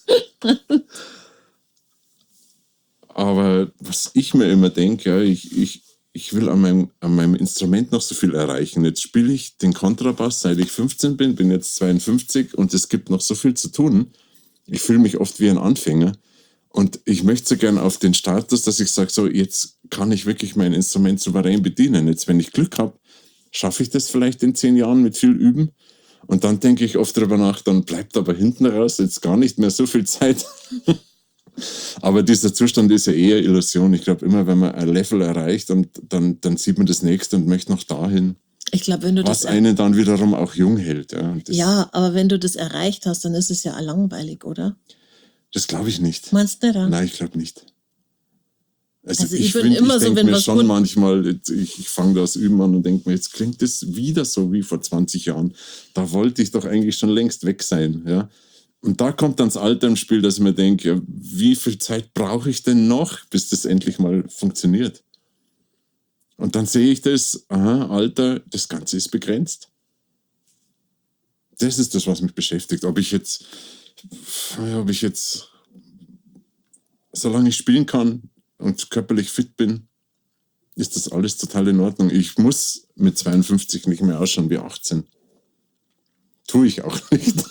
Aber was ich mir immer denke, ja, ich will an meinem Instrument noch so viel erreichen. Jetzt spiele ich den Kontrabass, seit ich 15 bin jetzt 52, und es gibt noch so viel zu tun. Ich fühle mich oft wie ein Anfänger, und ich möchte so gern auf den Status, dass ich sage, so jetzt kann ich wirklich mein Instrument souverän bedienen. Jetzt, wenn ich Glück habe, schaffe ich das vielleicht in 10 Jahren mit viel Üben. Und dann denke ich oft darüber nach, dann bleibt aber hinten raus jetzt gar nicht mehr so viel Zeit. Aber dieser Zustand ist ja eher Illusion. Ich glaube, immer wenn man ein Level erreicht, und dann sieht man das nächste und möchte noch dahin. Ich glaube, wenn du was einen dann wiederum auch jung hält. Ja, aber wenn du das erreicht hast, dann ist es ja auch langweilig, oder? Das glaube ich nicht. Meinst du nicht? Nein, ich glaube nicht. Also ich denke mir schon manchmal, ich fange das Üben an und denke mir, jetzt klingt das wieder so wie vor 20 Jahren. Da wollte ich doch eigentlich schon längst weg sein. Ja? Und da kommt dann das Alter im Spiel, dass ich mir denke, ja, wie viel Zeit brauche ich denn noch, bis das endlich mal funktioniert? Und dann sehe ich das, Alter, das Ganze ist begrenzt. Das ist das, was mich beschäftigt. Ob ich jetzt, solange ich spielen kann und körperlich fit bin, ist das alles total in Ordnung. Ich muss mit 52 nicht mehr ausschauen wie 18. Tue ich auch nicht.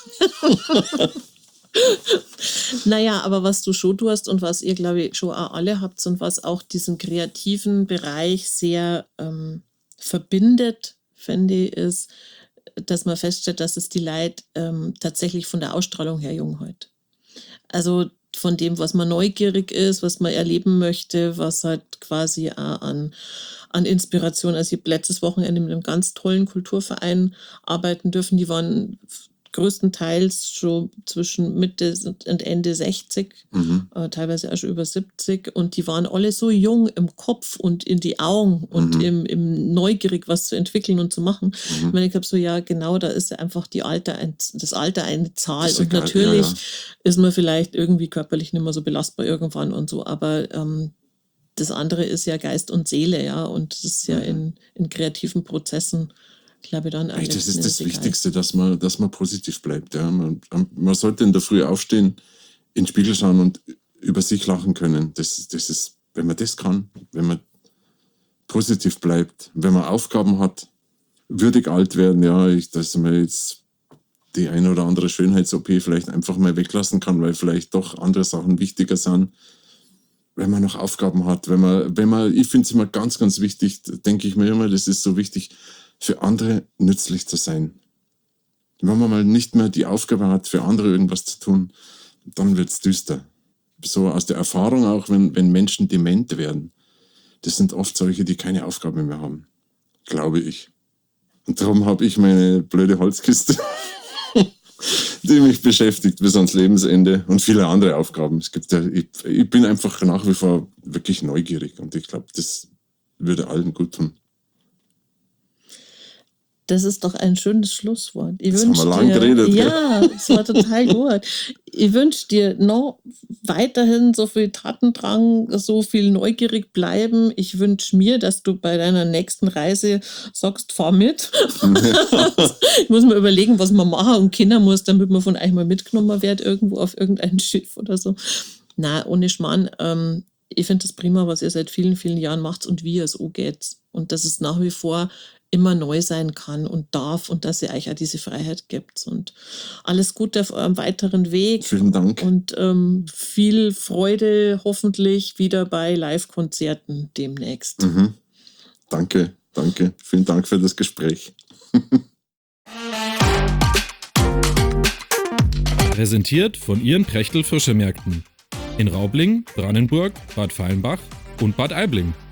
Naja, aber was du schon tust und was ihr, glaube ich, schon auch alle habt und was auch diesen kreativen Bereich sehr verbindet, finde ich, ist, dass man feststellt, dass es die Leute tatsächlich von der Ausstrahlung her jung hält. Also von dem, was man neugierig ist, was man erleben möchte, was halt quasi auch an Inspiration. Also ich habe letztes Wochenende mit einem ganz tollen Kulturverein arbeiten dürfen. Die waren größtenteils schon zwischen Mitte und Ende 60, teilweise auch schon über 70. Und die waren alle so jung im Kopf und in die Augen und im neugierig, was zu entwickeln und zu machen. Ich meine, ich glaube so, ja genau, da ist ja einfach das Alter eine Zahl. Und egal, natürlich ist man vielleicht irgendwie körperlich nicht mehr so belastbar irgendwann und so, aber das andere ist ja Geist und Seele, ja, und das ist ja in kreativen Prozessen, glaube ich, dann das ist das Wichtigste, dass man positiv bleibt. Ja. Man sollte in der Früh aufstehen, in den Spiegel schauen und über sich lachen können. Das ist, wenn man das kann, wenn man positiv bleibt, wenn man Aufgaben hat, würdig alt werden, ja, dass man jetzt die eine oder andere Schönheits-OP vielleicht einfach mal weglassen kann, weil vielleicht doch andere Sachen wichtiger sind. Wenn man noch Aufgaben hat, wenn man, ich finde es immer ganz, ganz wichtig, denke ich mir immer, das ist so wichtig, für andere nützlich zu sein. Wenn man mal nicht mehr die Aufgabe hat, für andere irgendwas zu tun, dann wird es düster. So aus der Erfahrung auch, wenn Menschen dement werden, das sind oft solche, die keine Aufgabe mehr haben, glaube ich. Und darum habe ich meine blöde Holzkiste, die mich beschäftigt bis ans Lebensende und viele andere Aufgaben. Es gibt ja, ich bin einfach nach wie vor wirklich neugierig und ich glaube, das würde allen gut tun. Das ist doch ein schönes Schlusswort. Jetzt haben wir lang geredet. Ja, es war total gut. Ich wünsche dir noch weiterhin so viel Tatendrang, so viel neugierig bleiben. Ich wünsche mir, dass du bei deiner nächsten Reise sagst, fahr mit. Ich muss mir überlegen, was man machen und Kinder muss, damit man von euch mal mitgenommen wird, irgendwo auf irgendein Schiff oder so. Na, ohne Schmarrn. Ich finde das prima, was ihr seit vielen, vielen Jahren macht und wie es auch geht. Und dass es nach wie vor immer neu sein kann und darf und dass ihr euch auch diese Freiheit gibt. Und alles Gute auf eurem weiteren Weg. Vielen Dank. Und viel Freude hoffentlich wieder bei Live-Konzerten demnächst. Danke. Vielen Dank für das Gespräch. Präsentiert von Ihren Prechtl Frischemärkten in Raubling, Brannenburg, Bad Feilenbach und Bad Aibling.